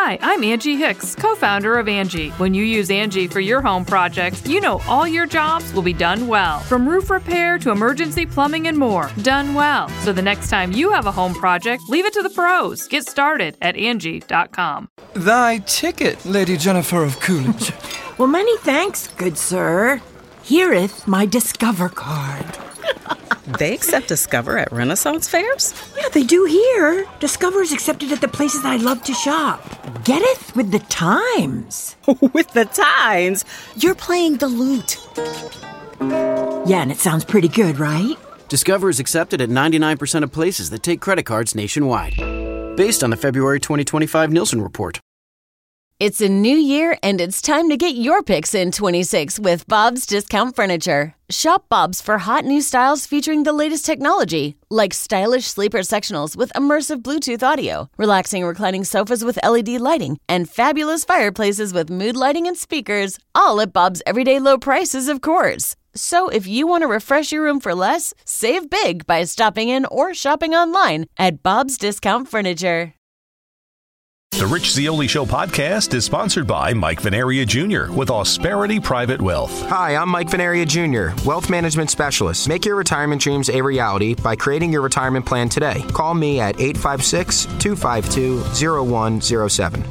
Hi, I'm Angie Hicks, co-founder of Angie. When you use Angie for your home projects, you know all your jobs will be done well. From roof repair to emergency plumbing and more, done well. So the next time you have a home project, leave it to the pros. Get started at Angie.com. Thy ticket, Lady Jennifer of Coolidge. Well, many thanks, good sir. Hereeth my Discover card. They accept Discover at Renaissance fairs? Yeah, they do here. Discover is accepted at the places I love to shop. Getteth with the times. With the times? You're playing the lute. Yeah, and it sounds pretty good, right? Discover is accepted at 99% of places that take credit cards nationwide. Based on the February 2025 Nielsen report. It's a new year, and it's time to get your picks in 26 with Bob's Discount Furniture. Shop Bob's for hot new styles featuring the latest technology, like stylish sleeper sectionals with immersive Bluetooth audio, relaxing reclining sofas with LED lighting, and fabulous fireplaces with mood lighting and speakers, all at Bob's everyday low prices, of course. So if you want to refresh your room for less, save big by stopping in or shopping online at Bob's Discount Furniture. The Rich Zeoli Show podcast is sponsored by Mike Venaria Jr. with Ausperity Private Wealth. Hi, I'm Mike Venaria Jr., Wealth Management Specialist. Make your retirement dreams a reality by creating your retirement plan today. Call me at 856-252-0107.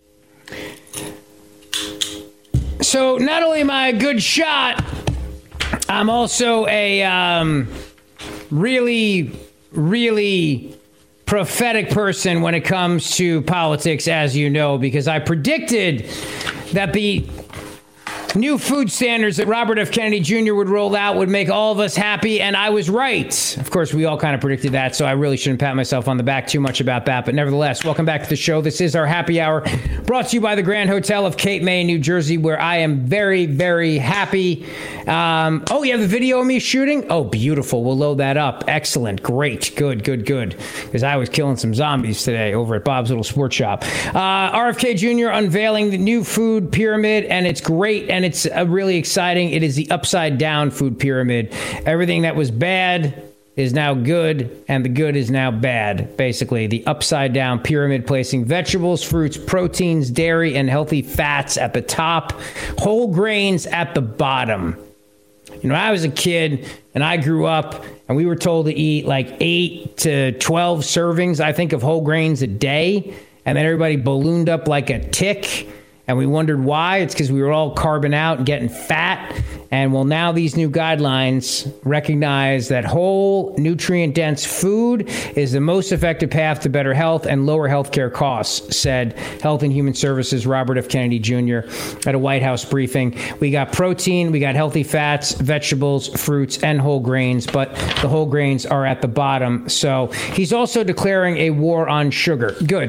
So not only am I a good shot, I'm also a really prophetic person when it comes to politics, as you know, because I predicted that the new food standards that Robert F. Kennedy Jr. would roll out would make all of us happy, and I was right. Of course, we all kind of predicted that, so I really shouldn't pat myself on the back too much about that, but nevertheless, welcome back to the show. This is our happy hour, brought to you by the Grand Hotel of Cape May, New Jersey, where I am very, very happy. Oh, you have the video of me shooting? Oh, beautiful. We'll load that up. Excellent. Great. Good. Because I was killing some zombies today over at Bob's Little Sports Shop. RFK Jr. unveiling the new food pyramid, and it's great, and it's really exciting. It is the upside down food pyramid. Everything that was bad is now good, and the good is now bad. Basically, the upside down pyramid, placing vegetables, fruits, proteins, dairy, and healthy fats at the top, whole grains at the bottom. You know, I was a kid and I grew up and we were told to eat like 8 to 12 servings, I think, of whole grains a day. And then everybody ballooned up like a tick. And we wondered why. It's because we were all carbon out and getting fat. And well, now these new guidelines recognize that whole nutrient-dense food is the most effective path to better health and lower healthcare costs, said Health and Human Services Robert F. Kennedy Jr. at a White House briefing. We got protein, we got healthy fats, vegetables, fruits, and whole grains, but the whole grains are at the bottom. So he's also declaring a war on sugar. Good.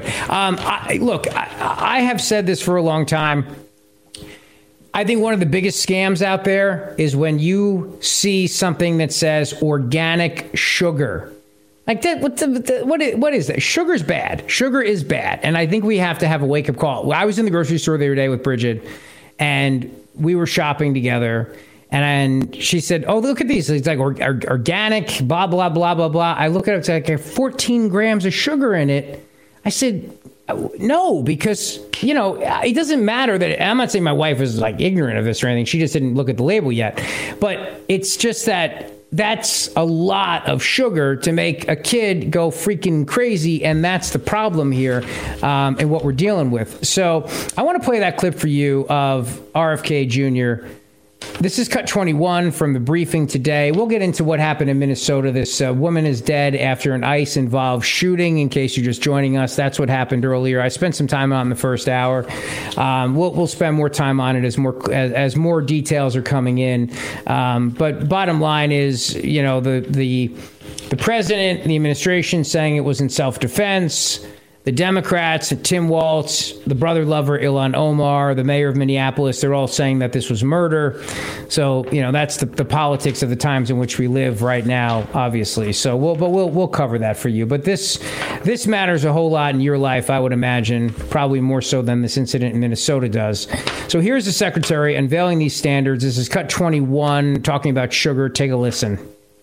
I have said this for a long time. I think one of the biggest scams out there is when you see something that says organic sugar. Like that, what is that? Sugar's bad. Sugar is bad. And I think we have to have a wake-up call. I was in the grocery store the other day with Bridget, and we were shopping together. And she said, oh, look at these. It's like organic, blah, blah, blah, blah, blah. I look at it, it's like 14 grams of sugar in it. I said, no, because, you know, it doesn't matter that I'm not saying my wife is like ignorant of this or anything. She just didn't look at the label yet. But it's just that that's a lot of sugar to make a kid go freaking crazy. And that's the problem here and what we're dealing with. So I want to play that clip for you of RFK Jr. This is cut 21 from the briefing today. We'll get into what happened in Minnesota. This woman is dead after an ICE-involved shooting, in case you're just joining us. That's what happened earlier. I spent some time on the first hour. We'll spend more time on it as more details are coming in. But bottom line is, you know, the president and the administration saying it was in self-defense. The Democrats, Tim Walz, the brother lover Ilhan Omar, the mayor of Minneapolis, they're all saying that this was murder. So, you know, that's the politics of the times in which we live right now, obviously. So we'll cover that for you. But this matters a whole lot in your life, I would imagine, probably more so than this incident in Minnesota does. So here's the secretary unveiling these standards. This is cut 21, talking about sugar. Take a listen.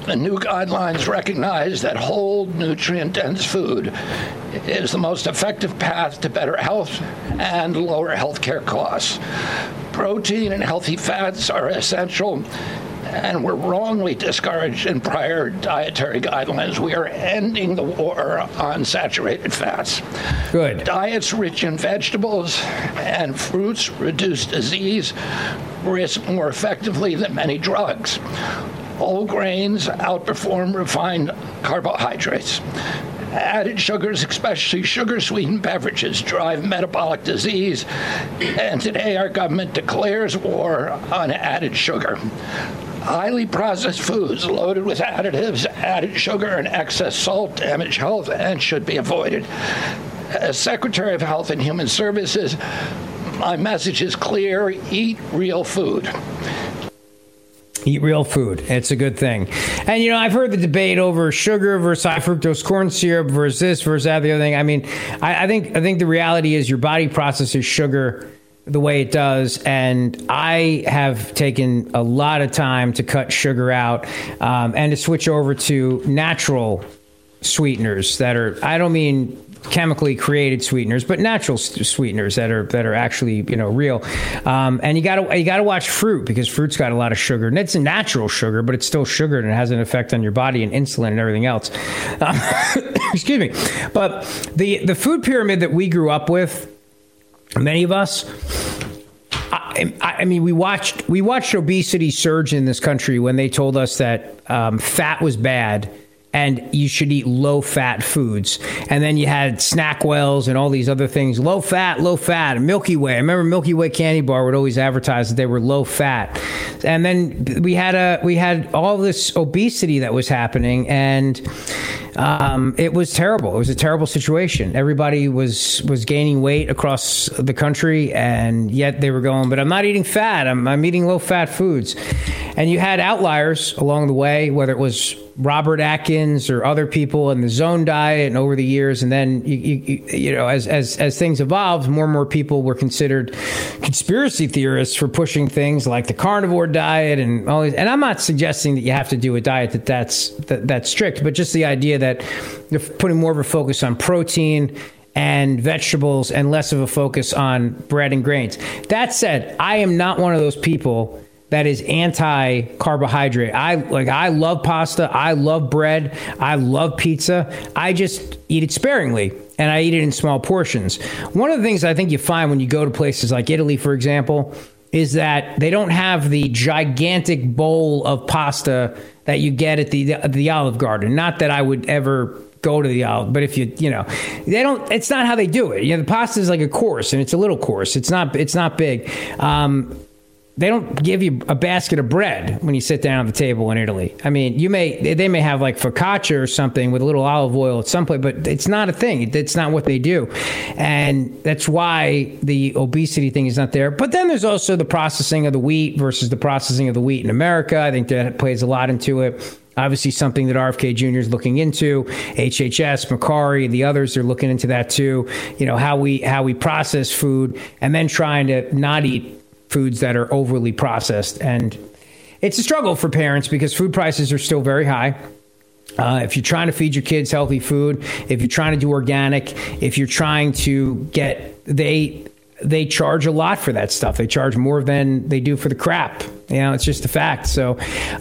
The new guidelines recognize that whole, nutrient-dense food is the most effective path to better health and lower healthcare costs. Protein and healthy fats are essential and were wrongly discouraged in prior dietary guidelines. We are ending the war on saturated fats. Good. Diets rich in vegetables and fruits reduce disease risk more effectively than many drugs. Whole grains outperform refined carbohydrates. Added sugars, especially sugar-sweetened beverages, drive metabolic disease, and today our government declares war on added sugar. Highly processed foods loaded with additives, added sugar, and excess salt damage health and should be avoided. As Secretary of Health and Human Services, my message is clear: eat real food. Eat real food. It's a good thing. And, you know, I've heard the debate over sugar versus high fructose corn syrup versus this versus that, the other thing. I mean, I think the reality is your body processes sugar the way it does. And I have taken a lot of time to cut sugar out and to switch over to natural sweeteners that are, I don't mean chemically created sweeteners, but natural sweeteners that are actually, you know, real. And you gotta watch fruit, because fruit's got a lot of sugar, and it's a natural sugar, but it's still sugar, and it has an effect on your body and insulin and everything else. Excuse me. But the food pyramid that we grew up with, many of us, I mean, we watched obesity surge in this country when they told us that fat was bad and you should eat low-fat foods. And then you had Snackwells and all these other things. Low fat, and Milky Way. I remember Milky Way candy bar would always advertise that they were low-fat. And then we had all this obesity that was happening, and it was terrible. It was a terrible situation. Everybody was gaining weight across the country, and yet they were going, but I'm not eating fat. I'm eating low-fat foods. And you had outliers along the way, whether it was Robert Atkins or other people in the Zone diet, and over the years, and then you know, as things evolved, more and more people were considered conspiracy theorists for pushing things like the carnivore diet and all these. And I'm not suggesting that you have to do a diet that's strict, but just the idea that you're putting more of a focus on protein and vegetables and less of a focus on bread and grains. That said, I am not one of those people that is anti-carbohydrate. I love pasta. I love bread. I love pizza. I just eat it sparingly, and I eat it in small portions. One of the things I think you find when you go to places like Italy, for example, is that they don't have the gigantic bowl of pasta that you get at the Olive Garden. Not that I would ever go to the Olive, but if you know, they don't. It's not how they do it. You know, the pasta is like a course, and it's a little course. It's not big. They don't give you a basket of bread when you sit down at the table in Italy. I mean, they may have like focaccia or something with a little olive oil at some point, but it's not a thing. It's not what they do. And that's why the obesity thing is not there. But then there's also the processing of the wheat versus the processing of the wheat in America. I think that plays a lot into it. Obviously, something that RFK Jr. is looking into. HHS, Macari, the others are looking into that too. You know, how we process food, and then trying to not eat foods that are overly processed. And it's a struggle for parents because food prices are still very high. If you're trying to feed your kids healthy food, if you're trying to do organic, if you're trying to get, they charge a lot for that stuff. They charge more than they do for the crap. You know, it's just a fact. So,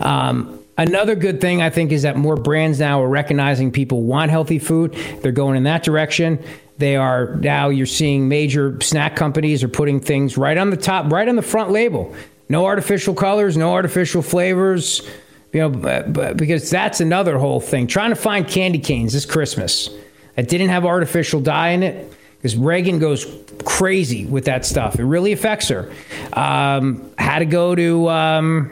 another good thing, I think, is that more brands now are recognizing people want healthy food. They're going in that direction. They are now, you're seeing major snack companies are putting things right on the top, right on the front label. No artificial colors, no artificial flavors, you know, because that's another whole thing. Trying to find candy canes this Christmas that didn't have artificial dye in it, because Reagan goes crazy with that stuff. It really affects her. Had to go to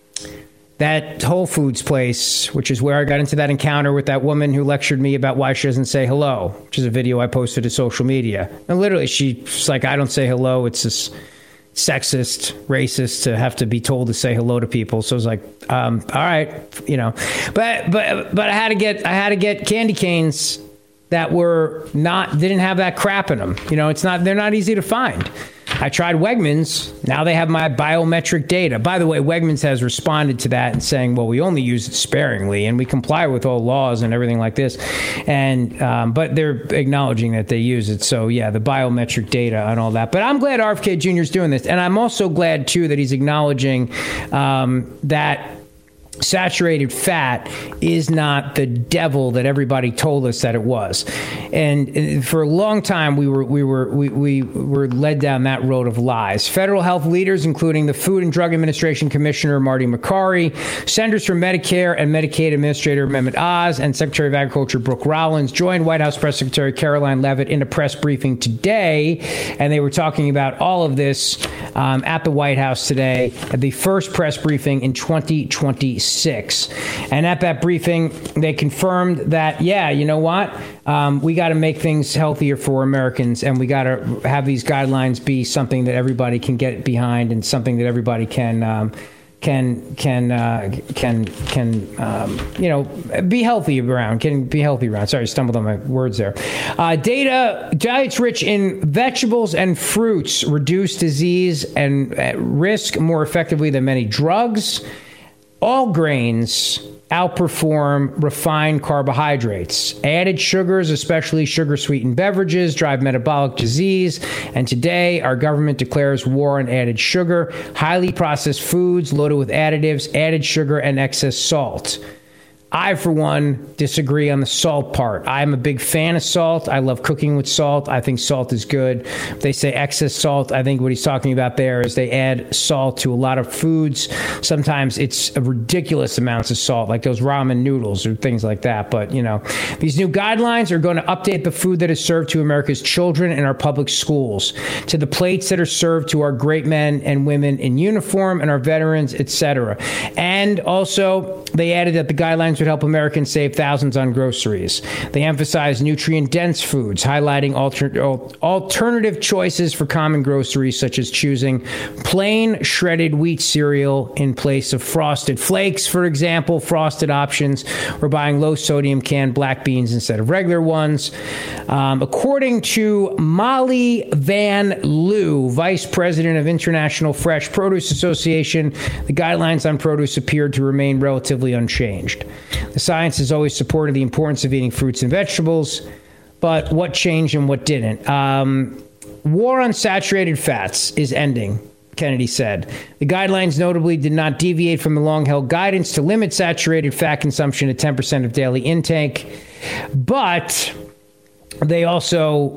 that Whole Foods place, which is where I got into that encounter with that woman who lectured me about why she doesn't say hello, which is a video I posted to social media. And literally, she's like, I don't say hello. It's this sexist, racist to have to be told to say hello to people. So I was like, all right, you know, but I had to get candy canes that didn't have that crap in them. You know, they're not easy to find. I tried Wegmans. Now they have my biometric data. By the way, Wegmans has responded to that and saying, well, we only use it sparingly and we comply with all laws and everything like this. And but they're acknowledging that they use it. So, yeah, the biometric data and all that. But I'm glad RFK Jr. is doing this. And I'm also glad, too, that he's acknowledging that saturated fat is not the devil that everybody told us that it was. And for a long time, we were led down that road of lies. Federal health leaders, including the Food and Drug Administration Commissioner Marty Makary, Centers for Medicare and Medicaid Administrator Mehmet Oz, and Secretary of Agriculture Brooke Rollins joined White House Press Secretary Caroline Leavitt in a press briefing today, and they were talking about all of this at the White House today, the first press briefing in 2026. And at that briefing, they confirmed that, yeah, you know what? We got to make things healthier for Americans, and we got to have these guidelines be something that everybody can get behind and something that everybody can be healthy around. Sorry, stumbled on my words there. Diets rich in vegetables and fruits reduce disease and risk more effectively than many drugs. All grains outperform refined carbohydrates. Added sugars, especially sugar-sweetened beverages, drive metabolic disease. And today, our government declares war on added sugar, highly processed foods loaded with additives, added sugar, and excess salt. I, for one, disagree on the salt part. I'm a big fan of salt. I love cooking with salt. I think salt is good. They say excess salt. I think what he's talking about there is they add salt to a lot of foods. Sometimes it's ridiculous amounts of salt, like those ramen noodles or things like that. But, you know, these new guidelines are going to update the food that is served to America's children in our public schools, to the plates that are served to our great men and women in uniform and our veterans, etc. And also, they added that the guidelines would help Americans save thousands on groceries. They emphasize nutrient-dense foods, highlighting alternative choices for common groceries, such as choosing plain shredded wheat cereal in place of Frosted Flakes, for example. Frosted options. We're buying low-sodium canned black beans instead of regular ones. According to Molly Van Loo, Vice President of International Fresh Produce Association, the guidelines on produce appeared to remain relatively unchanged. The science has always supported the importance of eating fruits and vegetables, but what changed and what didn't? War on saturated fats is ending, Kennedy said. The guidelines notably did not deviate from the long-held guidance to limit saturated fat consumption to 10% of daily intake, but they also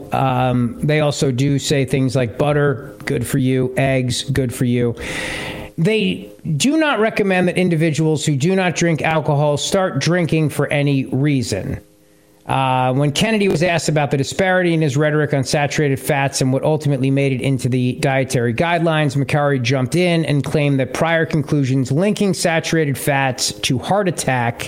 do say things like butter, good for you, eggs, good for you. They do not recommend that individuals who do not drink alcohol start drinking for any reason. When Kennedy was asked about the disparity in his rhetoric on saturated fats and what ultimately made it into the dietary guidelines, Makary jumped in and claimed that prior conclusions linking saturated fats to heart attack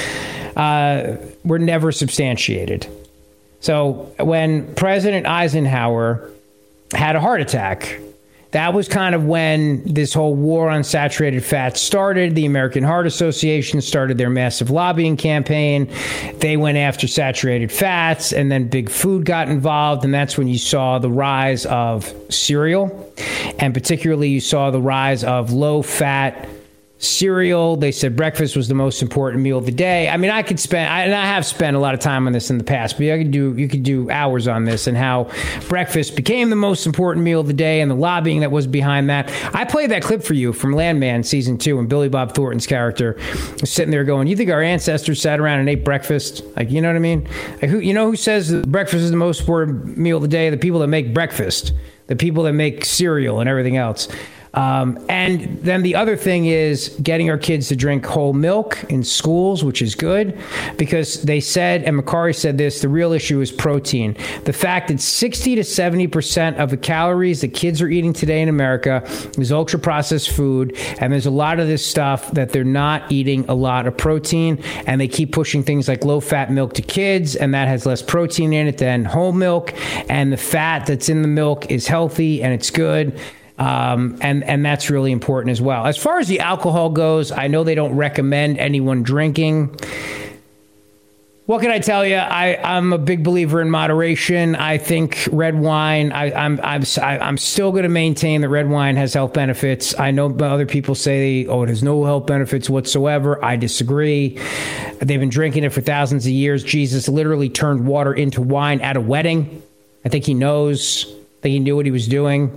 were never substantiated. So when President Eisenhower had a heart attack, that was kind of when this whole war on saturated fats started. The American Heart Association started their massive lobbying campaign. They went after saturated fats, and then Big Food got involved, and that's when you saw the rise of cereal, and particularly you saw the rise of low-fat cereal. They said breakfast was the most important meal of the day. I mean, I have spent a lot of time on this in the past, but you could do hours on this and how breakfast became the most important meal of the day and the lobbying that was behind that. I played that clip for you from Landman season 2, and Billy Bob Thornton's character was sitting there going, "You think our ancestors sat around and ate breakfast?" Like, you know what I mean? Like, who says that breakfast is the most important meal of the day? The people that make breakfast, the people that make cereal and everything else. And then the other thing is getting our kids to drink whole milk in schools, which is good, because they said, and Makary said this, the real issue is protein. The fact that 60 to 70% of the calories that kids are eating today in America is ultra-processed food, and there's a lot of this stuff that they're not eating a lot of protein, and they keep pushing things like low-fat milk to kids, and that has less protein in it than whole milk, and the fat that's in the milk is healthy and it's good. And that's really important as well. As far as the alcohol goes, I know they don't recommend anyone drinking. What can I tell you? I'm a big believer in moderation. I think red wine. I'm still going to maintain that red wine has health benefits. I know other people say, it has no health benefits whatsoever. I disagree. They've been drinking it for thousands of years. Jesus literally turned water into wine at a wedding. I think he knows. I think he knew what he was doing.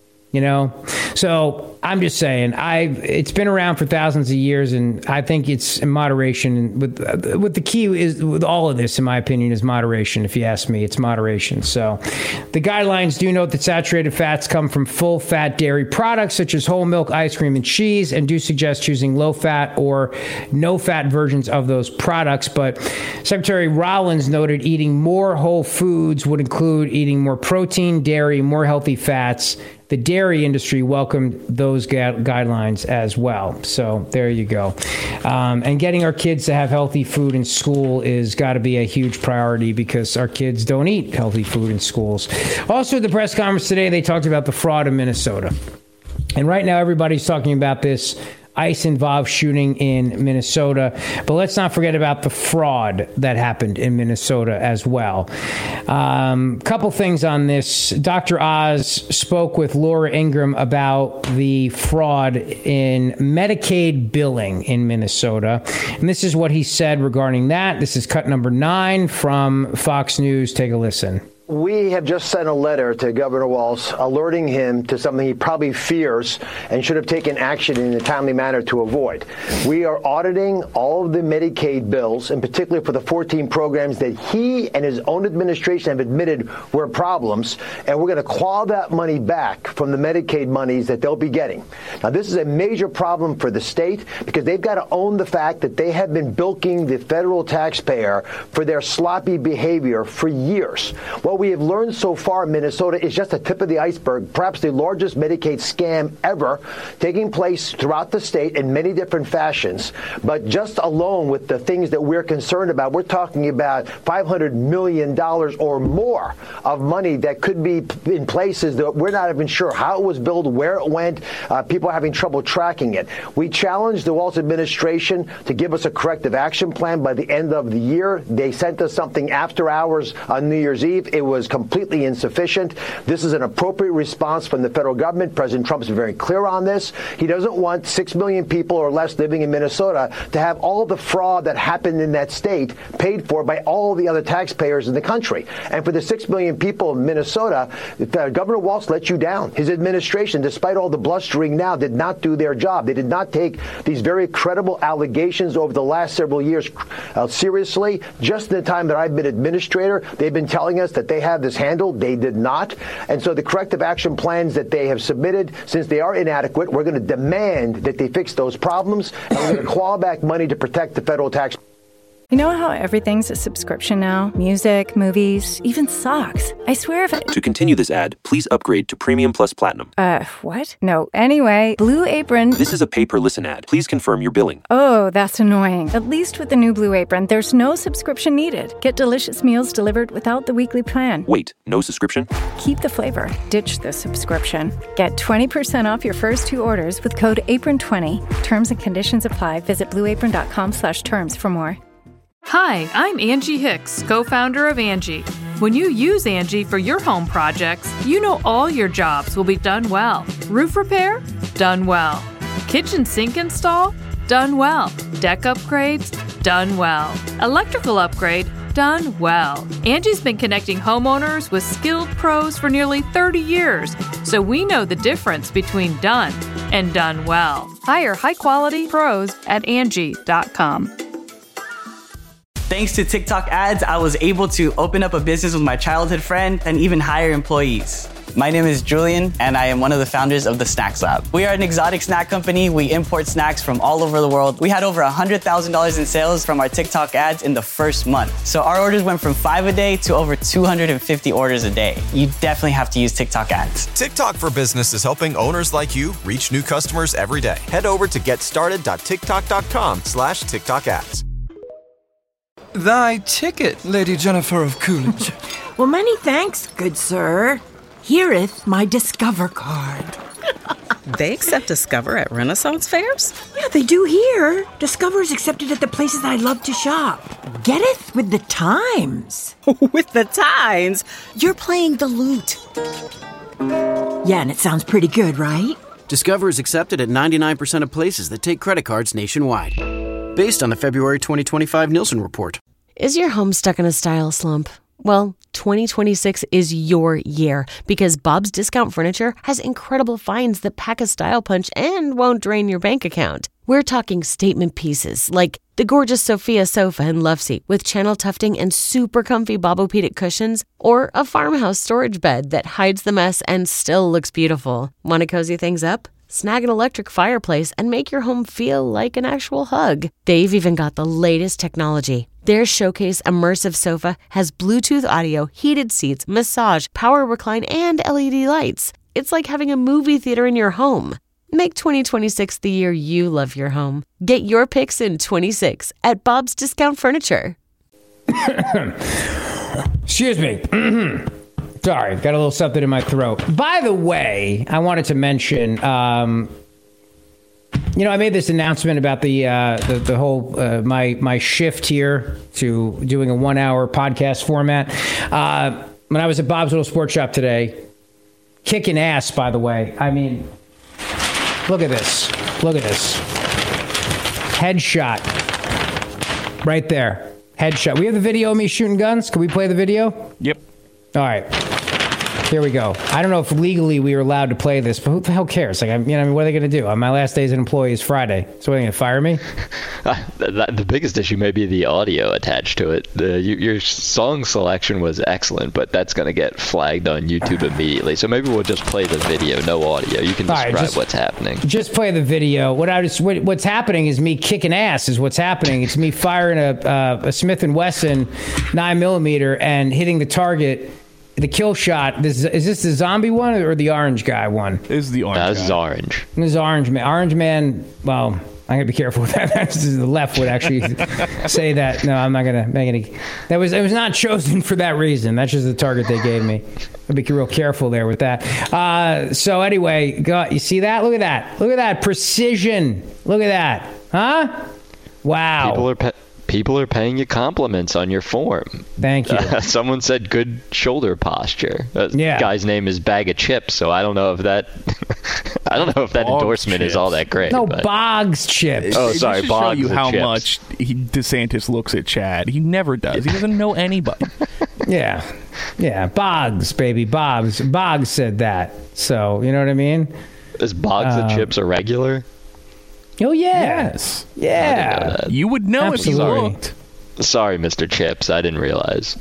So I'm just saying, it's been around for thousands of years, and I think it's in moderation. With the key is with all of this, in my opinion, is moderation. If you ask me, it's moderation. So the guidelines do note that saturated fats come from full-fat dairy products such as whole milk, ice cream, and cheese, and do suggest choosing low-fat or no-fat versions of those products. But Secretary Rollins noted eating more whole foods would include eating more protein, dairy, more healthy fats. The dairy industry welcomed those guidelines as well. So there you go. And getting our kids to have healthy food in school is got to be a huge priority because our kids don't eat healthy food in schools. Also, at the press conference today, they talked about the fraud in Minnesota. And right now, everybody's talking about this ICE-involved shooting in Minnesota. But let's not forget about the fraud that happened in Minnesota as well. Couple things on this. Dr. Oz spoke with Laura Ingraham about the fraud in Medicaid billing in Minnesota. And this is what he said regarding that. This is cut number 9 from Fox News. Take a listen. We have just sent a letter to Governor Walz alerting him to something he probably fears and should have taken action in a timely manner to avoid. We are auditing all of the Medicaid bills, in particular for the 14 programs that he and his own administration have admitted were problems, and we're going to claw that money back from the Medicaid monies that they'll be getting. Now, this is a major problem for the state because they've got to own the fact that they have been bilking the federal taxpayer for their sloppy behavior for years. What we have learned so far in Minnesota is just the tip of the iceberg, perhaps the largest Medicaid scam ever taking place throughout the state in many different fashions. But just alone with the things that we're concerned about, we're talking about $500 million or more of money that could be in places that we're not even sure how it was billed, where it went. People are having trouble tracking it. We challenged the Walz administration to give us a corrective action plan by the end of the year. They sent us something after hours on New Year's Eve. It was completely insufficient. This is an appropriate response from the federal government. President Trump's been very clear on this. He doesn't want 6 million people or less living in Minnesota to have all the fraud that happened in that state paid for by all the other taxpayers in the country. And for the 6 million people in Minnesota, Governor Walz let you down. His administration, despite all the blustering now, did not do their job. They did not take these very credible allegations over the last several years seriously. Just in the time that I've been administrator, they've been telling us that they have this handled. They did not. And so the corrective action plans that they have submitted, since they are inadequate, we're going to demand that they fix those problems, and we're going to claw back money to protect the federal tax. You know how everything's a subscription now? Music, movies, even socks. I swear if I... To continue this ad, please upgrade to Premium Plus Platinum. What? No. Anyway, Blue Apron... This is a pay-per-listen ad. Please confirm your billing. Oh, that's annoying. At least with the new Blue Apron, there's no subscription needed. Get delicious meals delivered without the weekly plan. Wait, no subscription? Keep the flavor. Ditch the subscription. Get 20% off your first 2 orders with code APRON20. Terms and conditions apply. Visit blueapron.com/terms for more. Hi, I'm Angie Hicks, co-founder of Angie. When you use Angie for your home projects, you know all your jobs will be done well. Roof repair? Done well. Kitchen sink install? Done well. Deck upgrades? Done well. Electrical upgrade? Done well. Angie's been connecting homeowners with skilled pros for nearly 30 years, so we know the difference between done and done well. Hire high-quality pros at Angie.com. Thanks to TikTok ads, I was able to open up a business with my childhood friend and even hire employees. My name is Julian, and I am one of the founders of the Snacks Lab. We are an exotic snack company. We import snacks from all over the world. We had over $100,000 in sales from our TikTok ads in the first month. So our orders went from 5 a day to over 250 orders a day. You definitely have to use TikTok ads. TikTok for Business is helping owners like you reach new customers every day. Head over to getstarted.tiktok.com/TikTok ads. Thy ticket, Lady Jennifer of Coolidge. Well, many thanks, good sir. Hereeth my Discover card. They accept Discover at Renaissance fairs? Yeah, they do here. Discover is accepted at the places I love to shop. Get it? With the times. With the times? You're playing the lute. Yeah, and it sounds pretty good, right? Discover is accepted at 99% of places that take credit cards nationwide. Based on the February 2025 Nielsen report. Is your home stuck in a style slump? Well, 2026 is your year because Bob's Discount Furniture has incredible finds that pack a style punch and won't drain your bank account. We're talking statement pieces like the gorgeous Sophia sofa and love seat with channel tufting and super comfy Bobopedic cushions, or a farmhouse storage bed that hides the mess and still looks beautiful. Want to cozy things up? Snag an electric fireplace and make your home feel like an actual hug. They've even got the latest technology. Their Showcase Immersive Sofa has Bluetooth audio, heated seats, massage, power recline, and LED lights. It's like having a movie theater in your home. Make 2026 the year you love your home. Get your picks in 26 at Bob's Discount Furniture. Excuse me. Sorry, got a little something in my throat. By the way, I wanted to mention, I made this announcement about the whole my shift here to doing a 1 hour podcast format. When I was at Bob's Little Sports Shop today, kicking ass, by the way. I mean, look at this. Look at this. Headshot. Right there. Headshot. We have the video of me shooting guns. Can we play the video? Yep. All right. Here we go. I don't know if legally we are allowed to play this, but who the hell cares? Like, what are they going to do? My last day as an employee is Friday. So are they going to fire me? The biggest issue may be the audio attached to it. Your song selection was excellent, but that's going to get flagged on YouTube immediately. So maybe we'll just play the video, no audio. You can describe what's happening. Just play the video. What's happening is me kicking ass is what's happening. It's me firing a Smith & Wesson 9mm and hitting the target. The kill shot. Is this the zombie one or the orange guy one? This is the orange guy. This is orange. This is orange man. Orange man, well, I'm going to be careful with that. The left would actually say that. No, I'm not going to make any. It was not chosen for that reason. That's just the target they gave me. I'll be real careful there with that. So anyway, you see that? Look at that. Look at that. Precision. Look at that. Huh? Wow. People are paying you compliments on your form. Thank you. Someone said good shoulder posture. Guy's name is Bag of Chips, so I don't know if that endorsement is all that great. No, Boggs Chips. Oh, sorry, Boggs. Show you how chips. much DeSantis looks at Chad. He never does. He doesn't know anybody. Yeah, Boggs, baby, Boggs. Boggs said that. So you know what I mean? Is Boggs and Chips a regular? Oh, yeah. Yes. Yeah. You would know if you looked. Sorry, Mr. Chips. I didn't realize.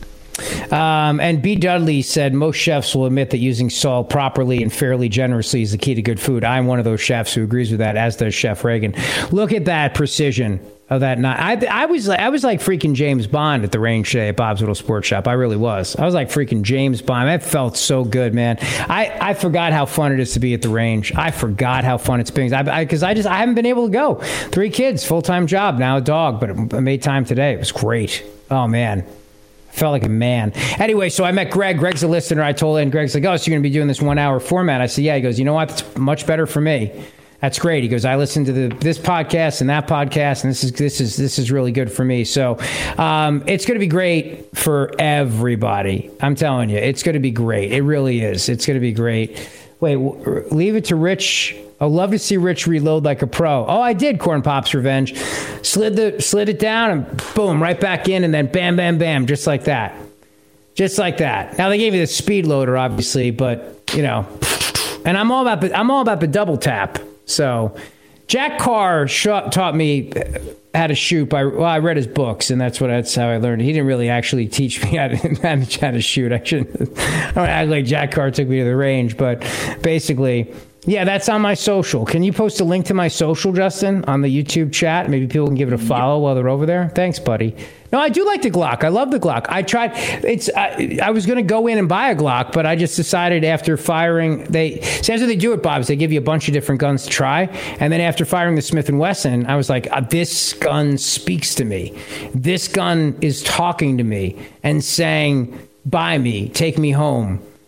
And B. Dudley said most chefs will admit that using salt properly and fairly generously is the key to good food. I'm one of those chefs who agrees with that, as does Chef Reagan. Look at that precision of that knife. I was like freaking James Bond at the range today at Bob's Little Sports Shop. I really was. I was like freaking James Bond. That felt so good, man. I forgot how fun it is to be at the range. I forgot how fun it's been because I haven't been able to go. 3 kids, full-time job, now a dog, but I made time today. It was great. Oh man. Felt like a man. Anyway, so I met Greg. Greg's a listener. I told him, and Greg's like, oh, so you're going to be doing this 1 hour format? I said, yeah. He goes, you know what? It's much better for me. That's great. He goes, I listen to this podcast and that podcast, and this is really good for me. So it's going to be great for everybody. I'm telling you, it's going to be great. It really is. It's going to be great. Wait, leave it to Rich. I'd love to see Rich reload like a pro. Oh, I did. Corn Pops Revenge. Slid it down and boom, right back in, and then bam, bam, bam, just like that. Just like that. Now they gave me the speed loader, obviously, but and I'm all about the double tap. So Jack Carr taught me how to shoot I read his books, and that's how I learned. He didn't really actually teach me how to shoot. I don't act like Jack Carr took me to the range, but basically, yeah, that's on my social. Can you post a link to my social, Justin, on the YouTube chat? Maybe people can give it a follow while they're over there. Thanks, buddy. No, I do like the Glock. I love the Glock. I tried. I was going to go in and buy a Glock, but I just decided after firing. That's what they do at Bob's. They give you a bunch of different guns to try, and then after firing the Smith & Wesson, I was like, this gun speaks to me. This gun is talking to me and saying, buy me, take me home.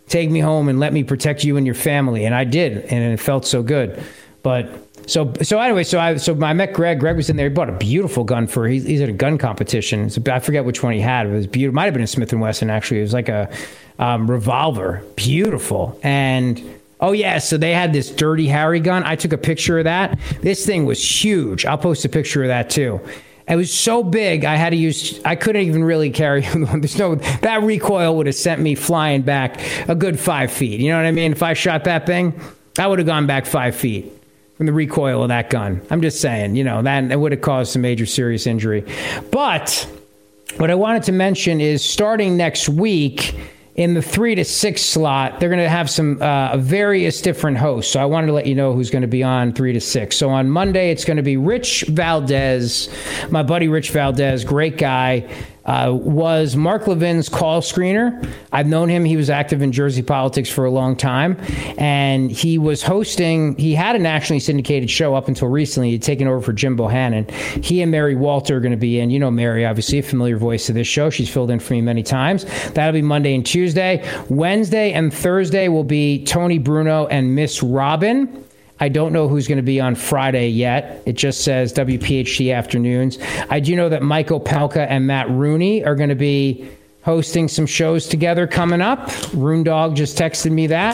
take me home and let me protect you and your family. And I did, and it felt so good. But so anyway, I met Greg. Greg was in there. He bought a beautiful gun he's at a gun competition. I forget which one he had. It was beautiful. Might have been a Smith & Wesson, actually. It was like a revolver. Beautiful. And oh, yeah, so they had this Dirty Harry gun. I took a picture of that. This thing was huge. I'll post a picture of that, too. It was so big, I couldn't even really carry that recoil would have sent me flying back a good 5 feet. You know what I mean? If I shot that thing, I would have gone back 5 feet from the recoil of that gun. I'm just saying, that would have caused some major serious injury. But what I wanted to mention is starting next week, in the 3 to 6 slot, they're going to have some various different hosts. So I wanted to let you know who's going to be on 3 to 6. So on Monday, it's going to be Rich Valdez, my buddy Rich Valdez, great guy. Was Mark Levin's call screener. I've known him. He was active in Jersey politics for a long time. And he was he had a nationally syndicated show up until recently. He'd taken over for Jim Bohannon. He and Mary Walter are going to be in. You know Mary, obviously, a familiar voice of this show. She's filled in for me many times. That'll be Monday and Tuesday. Wednesday and Thursday will be Tony Bruno and Miss Robin. I don't know who's going to be on Friday yet. It just says WPHT afternoons. I do know that Mike Opelka and Matt Rooney are going to be hosting some shows together coming up. Rune Dog just texted me that.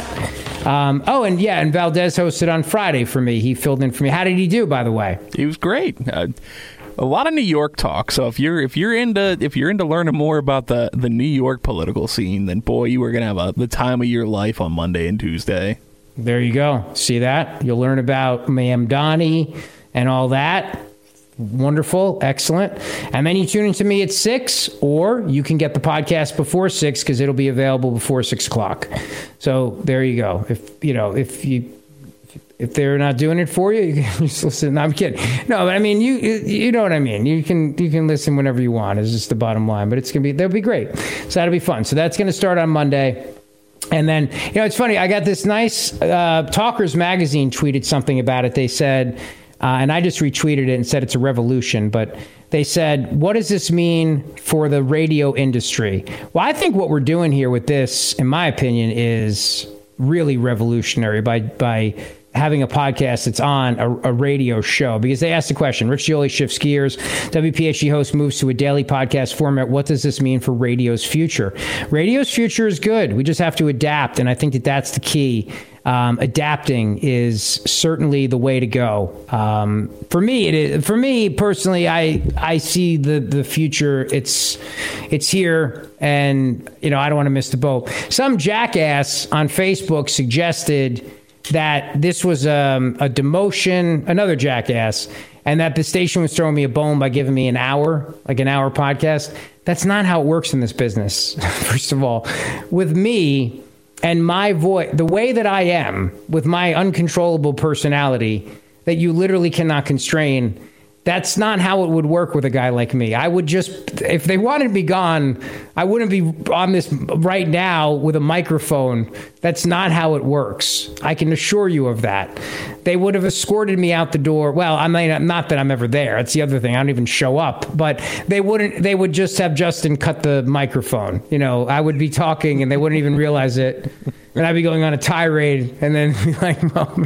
And Valdez hosted on Friday for me. He filled in for me. How did he do, by the way? He was great. A lot of New York talk. So if you're into learning more about the New York political scene, then boy, you are going to have the time of your life on Monday and Tuesday. There you go. See that? You'll learn about Mayim Donnie and all that. Wonderful. Excellent. And then you tune into me at 6, or you can get the podcast before 6 because it'll be available before 6 o'clock. So there you go. If they're not doing it for you, you can just listen. No, I'm kidding. No, but I mean, you know what I mean. You can listen whenever you want. Is just the bottom line. But that'll be great. So that'll be fun. So that's going to start on Monday. And then, it's funny. I got this nice Talkers Magazine tweeted something about it. They said, and I just retweeted it and said it's a revolution. But they said, what does this mean for the radio industry? Well, I think what we're doing here with this, in my opinion, is really revolutionary by having a podcast that's on a radio show, because they asked the question, Rich Zeoli shifts gears, WPHT host moves to a daily podcast format. What does this mean for radio's future? Radio's future is good. We just have to adapt. And I think that's the key. Adapting is certainly the way to go. For me, it is. For me personally, I see the future. It's here, and I don't want to miss the boat. Some jackass on Facebook suggested that this was a demotion, another jackass, and that the station was throwing me a bone by giving me an hour podcast. That's not how it works in this business. First of all, with me and my voice, the way that I am, with my uncontrollable personality that you literally cannot constrain, that's not how it would work with a guy like me. I would just, if they wanted me gone, I wouldn't be on this right now with a microphone. That's not how it works. I can assure you of that. They would have escorted me out the door. Well, I mean, not that I'm ever there. That's the other thing. I don't even show up. But they would just have Justin cut the microphone. I would be talking and they wouldn't even realize it. And I'd be going on a tirade and then be like,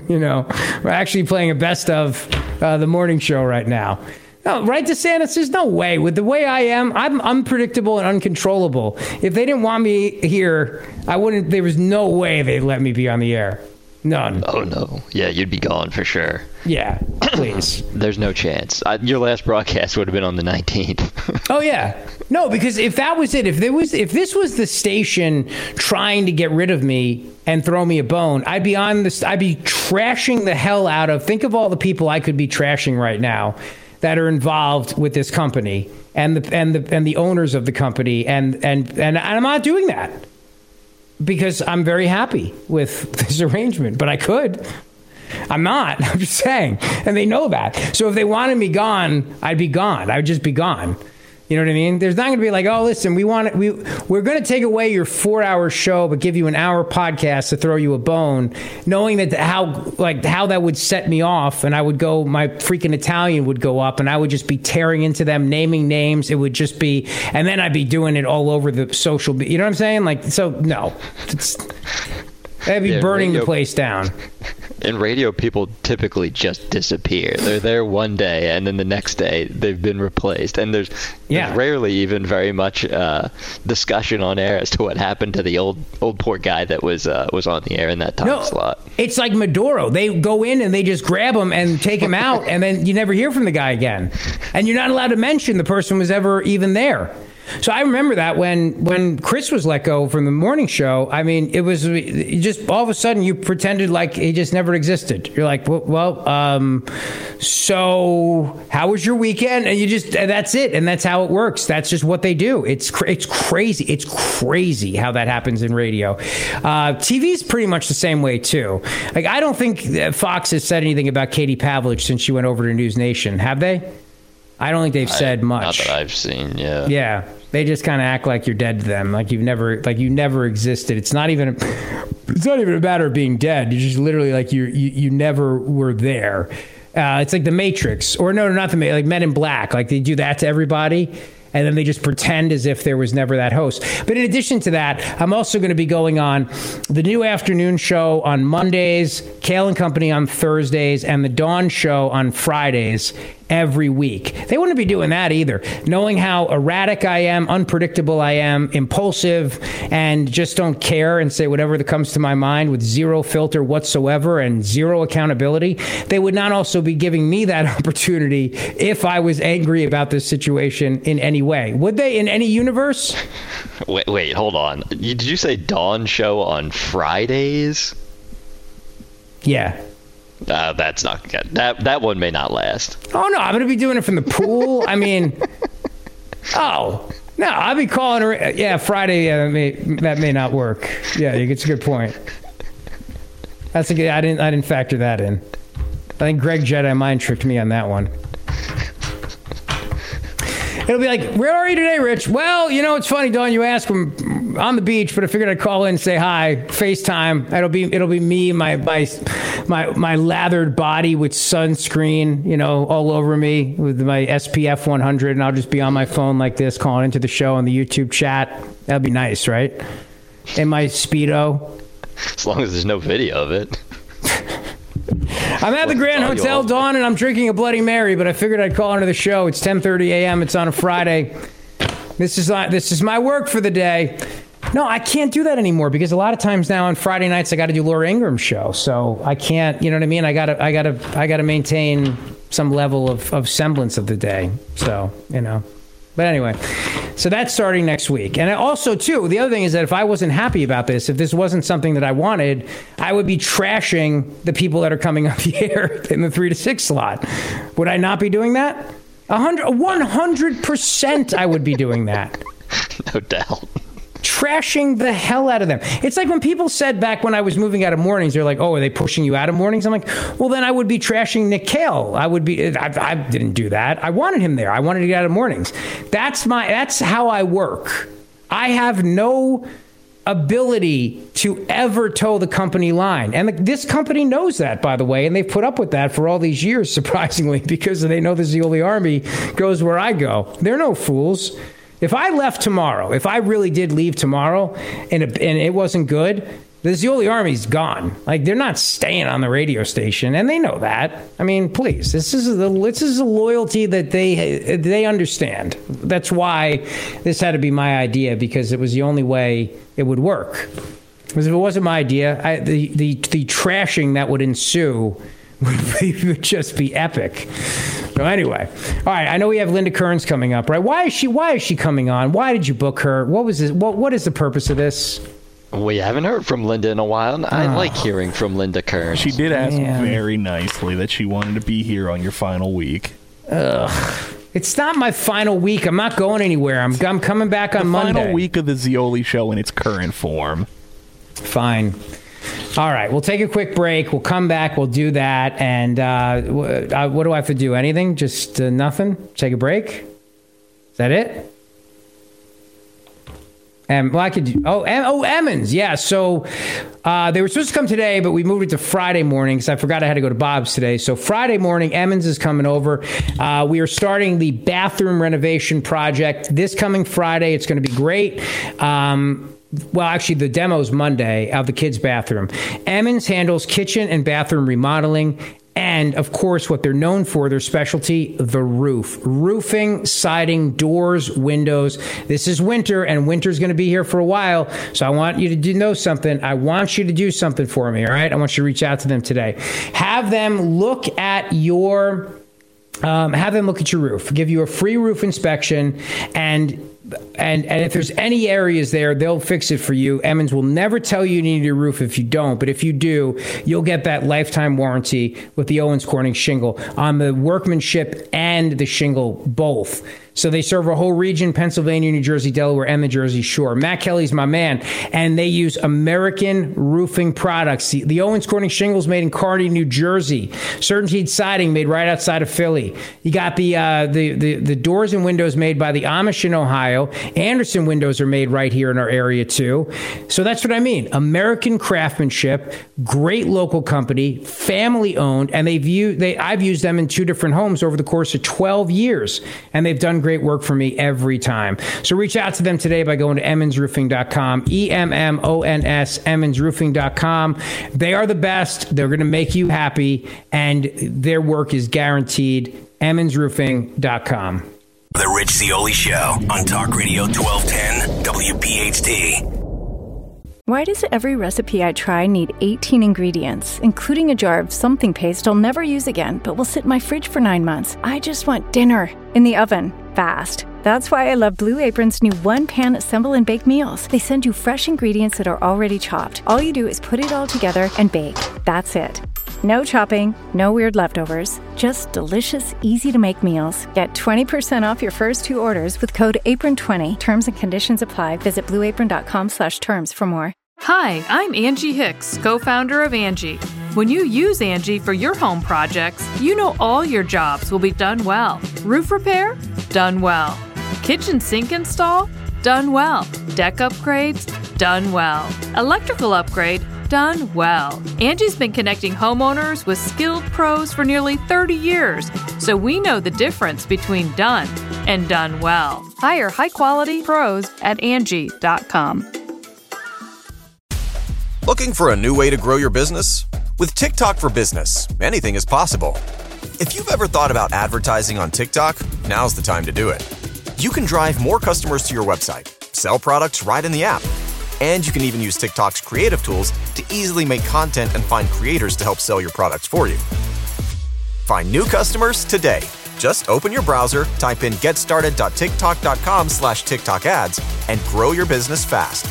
we're actually playing a best of the morning show right now. No, right, DeSantis? There's no way. With the way I am, I'm unpredictable and uncontrollable. If they didn't want me here, there was no way they'd let me be on the air. None. Oh, no. Yeah, you'd be gone for sure. Yeah, please. There's no chance. Your last broadcast would have been on the 19th. Oh, yeah. No, because if that was it, if this was the station trying to get rid of me and throw me a bone, I'd be trashing the hell out of, think of all the people I could be trashing right now that are involved with this company and the owners of the company, and I'm not doing that because I'm very happy with this arrangement, but I could. I'm not. I'm just saying. And they know that. So if they wanted me gone, I'd be gone. I would just be gone. You know what I mean? There's not going to be like, oh, listen, we're going to take away your 4-hour show, but give you an hour podcast to throw you a bone, knowing that how that would set me off, and I would go, my freaking Italian would go up, and I would just be tearing into them, naming names. It would just be, and then I'd be doing it all over the social. You know what I'm saying? Like, so no, I'd be burning the place down. In radio, people typically just disappear. They're there one day, and then the next day they've been replaced. And there's rarely even very much discussion on air as to what happened to the old poor guy that was on the air in that time slot. It's like Maduro. They go in and they just grab him and take him out, and then you never hear from the guy again. And you're not allowed to mention the person was ever even there. So I remember that when Chris was let go from the morning show, I mean, it was just all of a sudden you pretended like he just never existed. You're like, so how was your weekend? And that's it. And that's how it works. That's just what they do. It's crazy. It's crazy how that happens in radio. TV is pretty much the same way too. Like, I don't think Fox has said anything about Katie Pavlich since she went over to News Nation. Have they? I don't think they've said much. Not that I've seen, yeah. Yeah. They just kind of act like you're dead to them, like you never existed. It's not even a matter of being dead. You're just literally like you never were there. It's like The Matrix, or no, not the Matrix, like Men in Black. Like they do that to everybody, and then they just pretend as if there was never that host. But in addition to that, I'm also going to be going on the new afternoon show on Mondays, Kale and Company on Thursdays, and the Dawn show on Fridays every week. They wouldn't be doing that either. Knowing how erratic I am, unpredictable I am, impulsive, and just don't care and say whatever that comes to my mind with zero filter whatsoever and zero accountability, they would not also be giving me that opportunity if I was angry about this situation in any way. Would they in any universe? Wait, hold on. Did you say Dawn show on Fridays? Yeah. That's not good. That one may not last. Oh, no, I'm going to be doing it from the pool. I mean, no, I'll be calling her. Yeah, Friday, that may not work. Yeah, it's a good point. I didn't factor that in. I think Greg Jedi mind tricked me on that one. It'll be like, where are you today, Rich? Well, it's funny, Dawn, you ask him on the beach, but I figured I'd call in and say hi, FaceTime. It'll be me, my lathered body with sunscreen, all over me with my SPF 100, and I'll just be on my phone like this, calling into the show on the YouTube chat. That'd be nice, right? In my Speedo. As long as there's no video of it. I'm at the Grand Hotel, Dawn, and I'm drinking a Bloody Mary, but I figured I'd call into the show. It's 10:30 a.m. It's on a Friday. This is my work for the day. No, I can't do that anymore because a lot of times now on Friday nights I got to do Laura Ingram's show, so I can't. You know what I mean? I gotta maintain some level of semblance of the day. So But anyway, so that's starting next week. And also, too, the other thing is that if I wasn't happy about this, if this wasn't something that I wanted, I would be trashing the people that are coming on the air in the 3 to 6 slot. Would I not be doing that? 100% I would be doing that. No doubt. Trashing the hell out of them. It's like when people said back when I was moving out of mornings, they're like, oh, are they pushing you out of mornings? I'm like, well, then I would be trashing Nick Kale. I didn't do that. I wanted him there. I wanted to get out of mornings. That's how I work. I have no ability to ever toe the company line. And this company knows that, by the way, and they've put up with that for all these years, surprisingly, because they know the Zeoli Army goes where I go. They're no fools. If I left tomorrow, if I really did leave tomorrow and it wasn't good, the Zeoli Army's gone. Like, they're not staying on the radio station, and they know that. I mean, please, this is a loyalty that they understand. That's why this had to be my idea, because it was the only way it would work. Because if it wasn't my idea, the trashing that would ensue would just be epic. So anyway, all right. I know we have Linda Kearns coming up, right? Why is she coming on? Why did you book her? What was this? What is the purpose of this? We haven't heard from Linda in a while, and I like hearing from Linda Kearns. She did ask very nicely that she wanted to be here on your final week. Ugh. It's not my final week. I'm not going anywhere. I'm coming back on Monday. Final week of the Zeoli show in its current form. Fine. All right, we'll take a quick break. We'll come back. We'll do that. And what do I have to do? Anything? Just nothing? Take a break? that it? Well, I could. Emmons. Yeah. So they were supposed to come today, but we moved it to Friday morning because I forgot I had to go to Bob's today. So Friday morning, Emmons is coming over. We are starting the bathroom renovation project this coming Friday. It's going to be great. Well, actually, the demo's Monday of the kids' bathroom. Emmons handles kitchen and bathroom remodeling. And, of course, what they're known for, their specialty, the roof. Roofing, siding, doors, windows. This is winter, and winter's going to be here for a while. So I want you to know something. I want you to do something for me, all right? I want you to reach out to them today. Have them look at your roof. Give you a free roof inspection, and if there's any areas there, they'll fix it for you. Emmons will never tell you need a roof if you don't, but if you do, you'll get that lifetime warranty with the Owens Corning shingle on the workmanship and the shingle both. So they serve a whole region, Pennsylvania, New Jersey, Delaware, and the Jersey Shore. Matt Kelly's my man, and they use American roofing products. The Owens Corning shingles made in Kearney, New Jersey. CertainTeed siding made right outside of Philly. You got the doors and windows made by the Amish in Ohio. Anderson windows are made right here in our area too. So that's what I mean. American craftsmanship, great local company, family owned, and I've used them in 2 different homes over the course of 12 years, and they've done great work for me every time. So reach out to them today by going to emmonsroofing.com, EMMONS, emmonsroofing.com. They are the best. They're going to make you happy, and their work is guaranteed. emmonsroofing.com. The Rich Zeoli Show on Talk Radio 1210 WPHT. Why does every recipe I try need 18 ingredients, including a jar of something paste I'll never use again, but will sit in my fridge for 9 months? I just want dinner in the oven, fast. That's why I love Blue Apron's new one-pan assemble and bake meals. They send you fresh ingredients that are already chopped. All you do is put it all together and bake. That's it. No chopping, no weird leftovers, just delicious, easy-to-make meals. Get 20% off your first 2 orders with code APRON20. Terms and conditions apply. Visit blueapron.com/terms for more. Hi, I'm Angie Hicks, co-founder of Angie. When you use Angie for your home projects, you know all your jobs will be done well. Roof repair? Done well. Kitchen sink install? Done well. Deck upgrades? Done well. Electrical upgrade? Done well. Angie's been connecting homeowners with skilled pros for nearly 30 years, so we know the difference between done and done well. Hire high-quality pros at Angie.com. Looking for a new way to grow your business? With TikTok for Business, anything is possible. If you've ever thought about advertising on TikTok, now's the time to do it. You can drive more customers to your website, sell products right in the app, and you can even use TikTok's creative tools to easily make content and find creators to help sell your products for you. Find new customers today. Just open your browser, type in getstarted.tiktok.com/TikTok ads, and grow your business fast.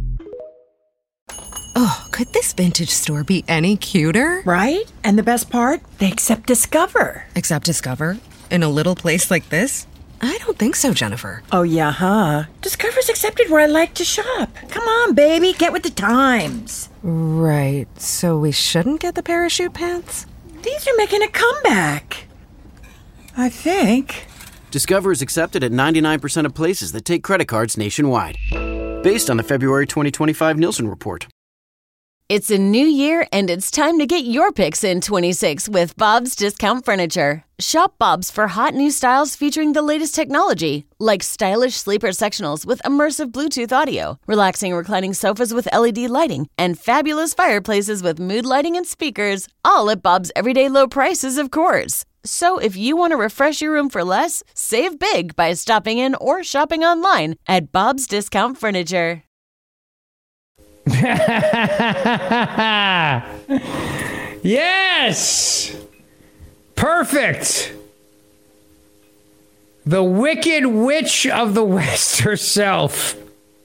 Oh, could this vintage store be any cuter? Right? And the best part? They accept Discover. Accept Discover? In a little place like this? I don't think so, Jennifer. Oh, yeah, huh? Discover's accepted where I like to shop. Come on, baby, get with the times. Right, so we shouldn't get the parachute pants? These are making a comeback. I think. Discover is accepted at 99% of places that take credit cards nationwide. Based on the February 2025 Nielsen report. It's a new year, and it's time to get your picks in 26 with Bob's Discount Furniture. Shop Bob's for hot new styles featuring the latest technology, like stylish sleeper sectionals with immersive Bluetooth audio, relaxing reclining sofas with LED lighting, and fabulous fireplaces with mood lighting and speakers, all at Bob's everyday low prices, of course. So if you want to refresh your room for less, save big by stopping in or shopping online at Bob's Discount Furniture. Yes! Perfect! The Wicked Witch of the West herself.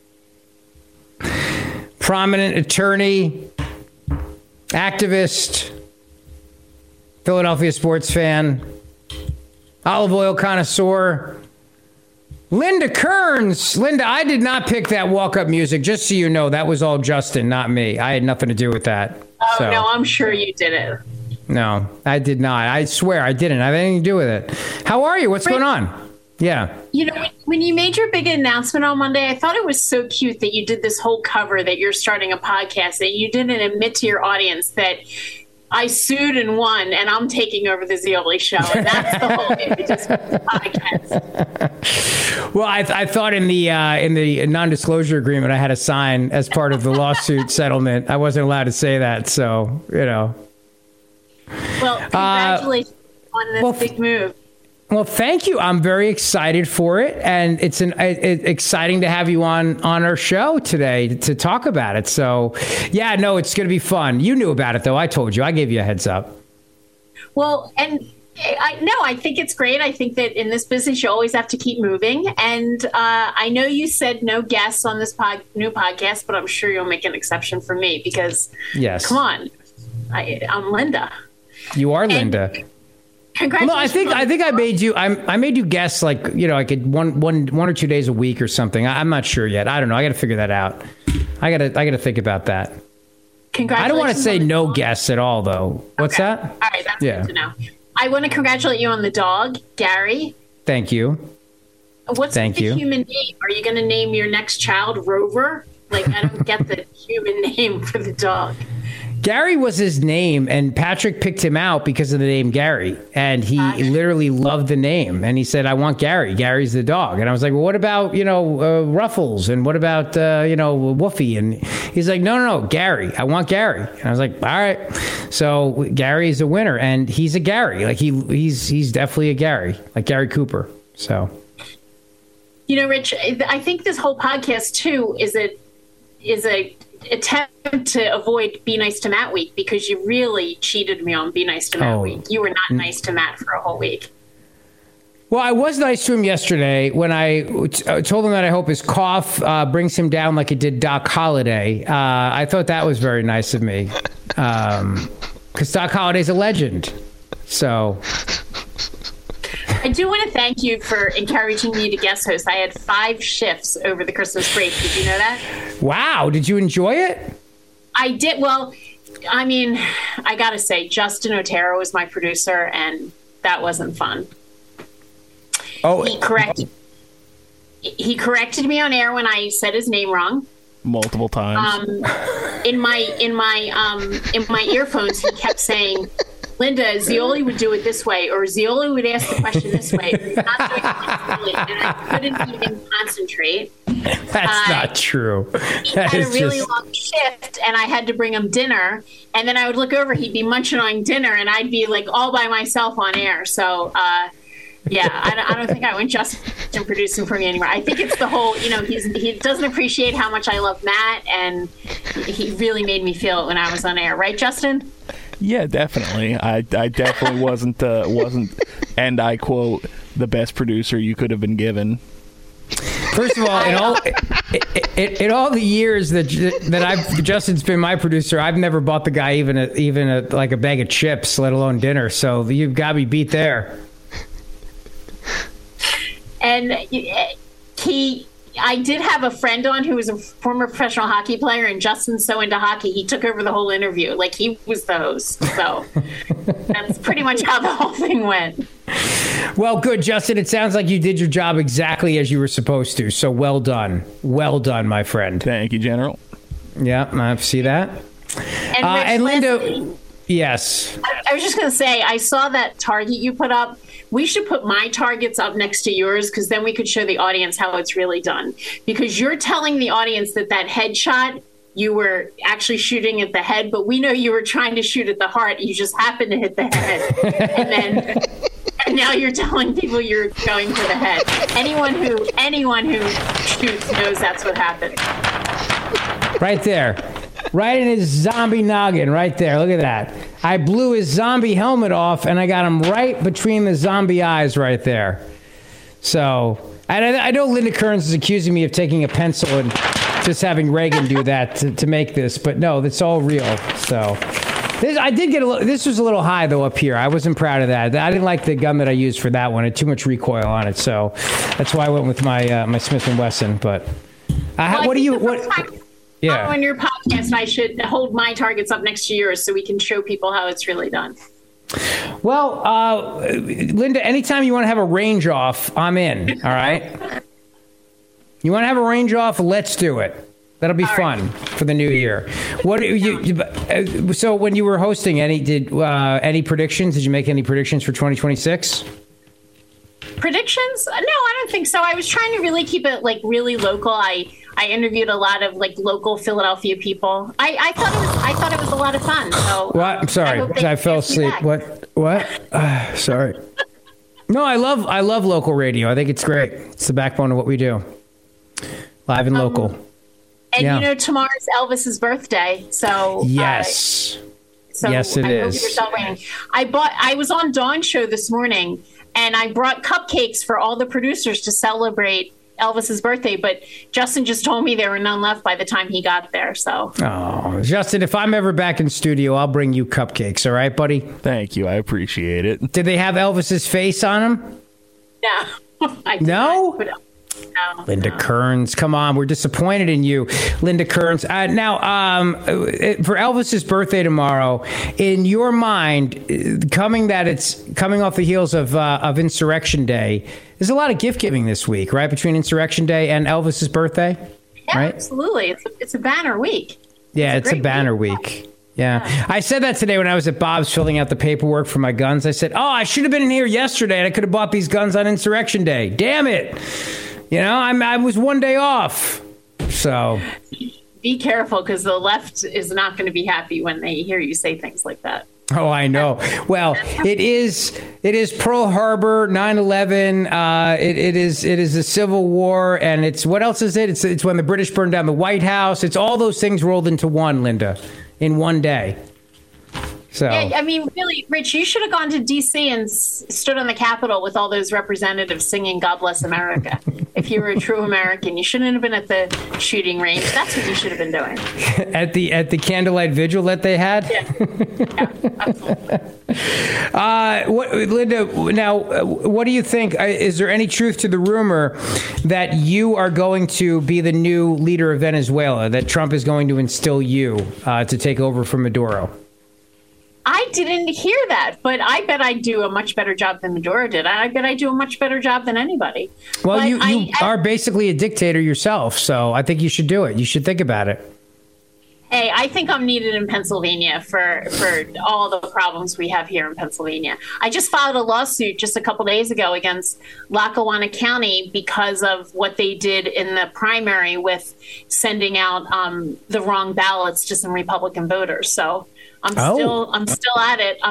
Prominent attorney, activist, Philadelphia sports fan, olive oil connoisseur, Linda Kearns. Linda, I did not pick that walk-up music, just so you know. That was all Justin, not me. I had nothing to do with that. Oh, no, I'm sure you didn't. No, I did not. I swear I didn't have anything to do with it. How are you? What's going on? Yeah. You know, when you made your big announcement on Monday, I thought it was so cute that you did this whole cover that you're starting a podcast, and you didn't admit to your audience that I sued and won, and I'm taking over the Zeoli Show. And that's the whole impetus for the podcast. Well, I thought in the non-disclosure agreement I had to sign as part of the lawsuit settlement. I wasn't allowed to say that, so, you know. Well, congratulations on this big move. Well, thank you. I'm very excited for it, and it's exciting to have you on our show today to talk about it. So, yeah, no, it's going to be fun. You knew about it, though. I told you. I gave you a heads up. Well, and I think it's great. I think that in this business, you always have to keep moving. And I know you said no guests on this new podcast, but I'm sure you'll make an exception for me because, yes, come on, I'm Linda. You are Linda. Congratulations. No, I think I made you. I made you guess like like one or 2 days a week or something. I'm not sure yet. I don't know. I got to figure that out. I got to think about that. Congratulations. I don't want to say no guests at all, though. What's that? All right, that's good to know. I want to congratulate you on the dog, Gary. Thank you. What's the human name? Are you going to name your next child Rover? Like, I don't get the human name for the dog. Gary was his name, and Patrick picked him out because of the name Gary, and he literally loved the name, and he said, I want Gary. Gary's the dog. And I was like, well, what about, Ruffles, and what about, Woofy? And he's like, no, Gary. I want Gary. And I was like, all right. So Gary is a winner, and he's a Gary. Like, he's definitely a Gary, like Gary Cooper. So. Rich, I think this whole podcast, too, is a attempt to avoid Be Nice to Matt week because you really cheated me on Be Nice to Matt week. You were not nice to Matt for a whole week. Well, I was nice to him yesterday when I told him that I hope his cough brings him down like it did Doc Holliday. I thought that was very nice of me because Doc Holliday's a legend. So I do want to thank you for encouraging me to guest host. I had 5 shifts over the Christmas break. Did you know that? Wow. Did you enjoy it? I did. Well, I mean, I got to say, Justin Otero was my producer, and that wasn't fun. Oh, He corrected me on air when I said his name wrong. Multiple times. In my earphones, he kept saying, Linda, Zeoli would do it this way, or Zeoli would ask the question this way. He's not doing it correctly, and I couldn't even concentrate. That's not true. He had a really long shift, and I had to bring him dinner. And then I would look over, he'd be munching on dinner, and I'd be like all by myself on air. So, I don't think I want Justin producing for me anymore. I think it's the whole, he doesn't appreciate how much I love Matt, and he really made me feel it when I was on air. Right, Justin? Yeah, definitely. I definitely wasn't, and I quote, the best producer you could have been given. First of all, in all the years that Justin's been my producer, I've never bought the guy even a bag of chips, let alone dinner. So you've got me beat there. And I did have a friend on who was a former professional hockey player, and Justin's so into hockey, he took over the whole interview. Like, he was the host. So that's pretty much how the whole thing went. Well, good, Justin. It sounds like you did your job exactly as you were supposed to. So well done. Well done, my friend. Thank you, General. Yeah, I see that. And Linda, yes. I was just going to say, I saw that target you put up. We should put my targets up next to yours, because then we could show the audience how it's really done. Because you're telling the audience that headshot, you were actually shooting at the head, but we know you were trying to shoot at the heart. You just happened to hit the head. And now you're telling people you're going for the head. Anyone who shoots knows that's what happened. Right there. Right in his zombie noggin, right there. Look at that. I blew his zombie helmet off, and I got him right between the zombie eyes right there. So, I know Linda Kearns is accusing me of taking a pencil and just having Reagan do that to make this, but no, that's all real. So, this was a little high, though, up here. I wasn't proud of that. I didn't like the gun that I used for that one. It had too much recoil on it, so that's why I went with my Smith & Wesson. But Yeah. On your podcast, I should hold my targets up next to yours so we can show people how it's really done. Well, Linda, anytime you want to have a range off, I'm in. All right. You want to have a range off? Let's do it. That'll be fun for the new year. What so when you were hosting, any predictions? Did you make any predictions for 2026? Predictions? No, I don't think so. I was trying to really keep it like really local. I interviewed a lot of like local Philadelphia people. I thought it was a lot of fun. So what? I'm sorry, I fell asleep. What? Sorry. No, I love local radio. I think it's great. It's the backbone of what we do. Live and local. And tomorrow's Elvis's birthday, so yes, yes, it is. Hope you're celebrating. I was on Dawn's show this morning, and I brought cupcakes for all the producers to celebrate Elvis's birthday. But Justin just told me there were none left by the time he got there. So, Justin, if I'm ever back in studio, I'll bring you cupcakes. All right, buddy. Thank you. I appreciate it. Did they have Elvis's face on them? No. No. Linda Kearns, come on, we're disappointed in you, Linda Kearns. Now, for Elvis's birthday tomorrow, in your mind, it's coming off the heels of Insurrection Day, there's a lot of gift giving this week, right? Between Insurrection Day and Elvis's birthday, yeah, right? Absolutely. It's a banner week. Yeah, it's a banner week. Yeah. I said that today when I was at Bob's filling out the paperwork for my guns. I said, I should have been in here yesterday and I could have bought these guns on Insurrection Day. Damn it. I was one day off. So be careful, because the left is not going to be happy when they hear you say things like that. Oh, I know. Well, it is Pearl Harbor, 9/11. It is the Civil War, and it's what else is it? It's when the British burned down the White House. It's all those things rolled into one, Linda, in one day. So yeah, I mean, really, Rich, you should have gone to D.C. and stood on the Capitol with all those representatives singing "God Bless America." If you were a true American, you shouldn't have been at the shooting range. That's what you should have been doing. At the candlelight vigil that they had. Yeah, absolutely. Linda, now, what do you think? Is there any truth to the rumor that you are going to be the new leader of Venezuela? That Trump is going to instill you to take over from Maduro? I didn't hear that, but I bet I do a much better job than Maduro did. I bet I do a much better job than anybody. Well, you are basically a dictator yourself, so I think you should do it. You should think about it. Hey, I think I'm needed in Pennsylvania for all the problems we have here in Pennsylvania. I just filed a lawsuit just a couple days ago against Lackawanna County because of what they did in the primary with sending out the wrong ballots to some Republican voters. So I'm still at it.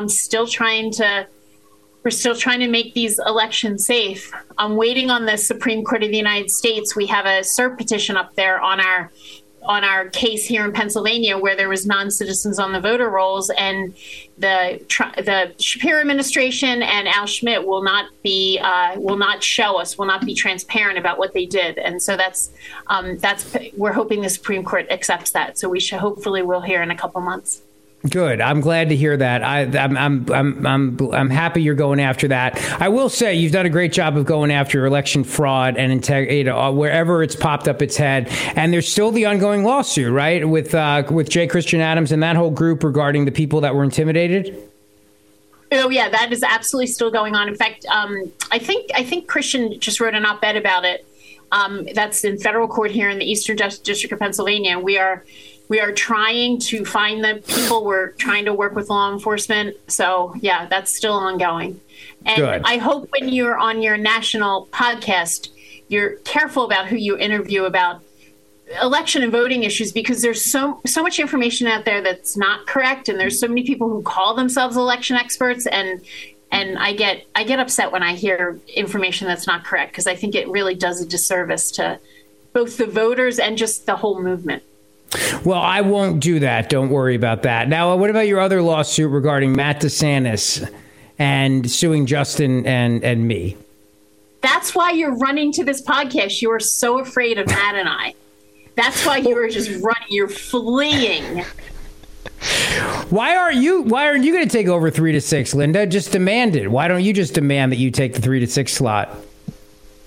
We're still trying to make these elections safe. I'm waiting on the Supreme Court of the United States. We have a cert petition up there on our case here in Pennsylvania where there was non-citizens on the voter rolls, and the Shapiro administration and Al Schmidt will not be transparent about what they did. And so that's we're hoping the Supreme Court accepts that. So we'll hear in a couple months. Good. I'm glad to hear that. I'm happy you're going after that. I will say you've done a great job of going after election fraud and integrity wherever it's popped up its head. And there's still the ongoing lawsuit, right, with J. Christian Adams and that whole group regarding the people that were intimidated. Oh yeah, that is absolutely still going on. In fact, I think Christian just wrote an op-ed about it. That's in federal court here in the Eastern District of Pennsylvania. We are trying to find the people. We're trying to work with law enforcement. So, yeah, that's still ongoing. And good. I hope when you're on your national podcast, you're careful about who you interview about election and voting issues, because there's so much information out there that's not correct. And there's so many people who call themselves election experts. And I get upset when I hear information that's not correct, because I think it really does a disservice to both the voters and just the whole movement. Well, I won't do that. Don't worry about that. Now, what about your other lawsuit regarding Matt DeSantis and suing Justin and me? That's why you're running to this podcast. You are so afraid of Matt and I. That's why you are just running. You're fleeing. Why aren't you going to take over 3 to 6, Linda? Just demand it. Why don't you just demand that you take the 3 to 6 slot?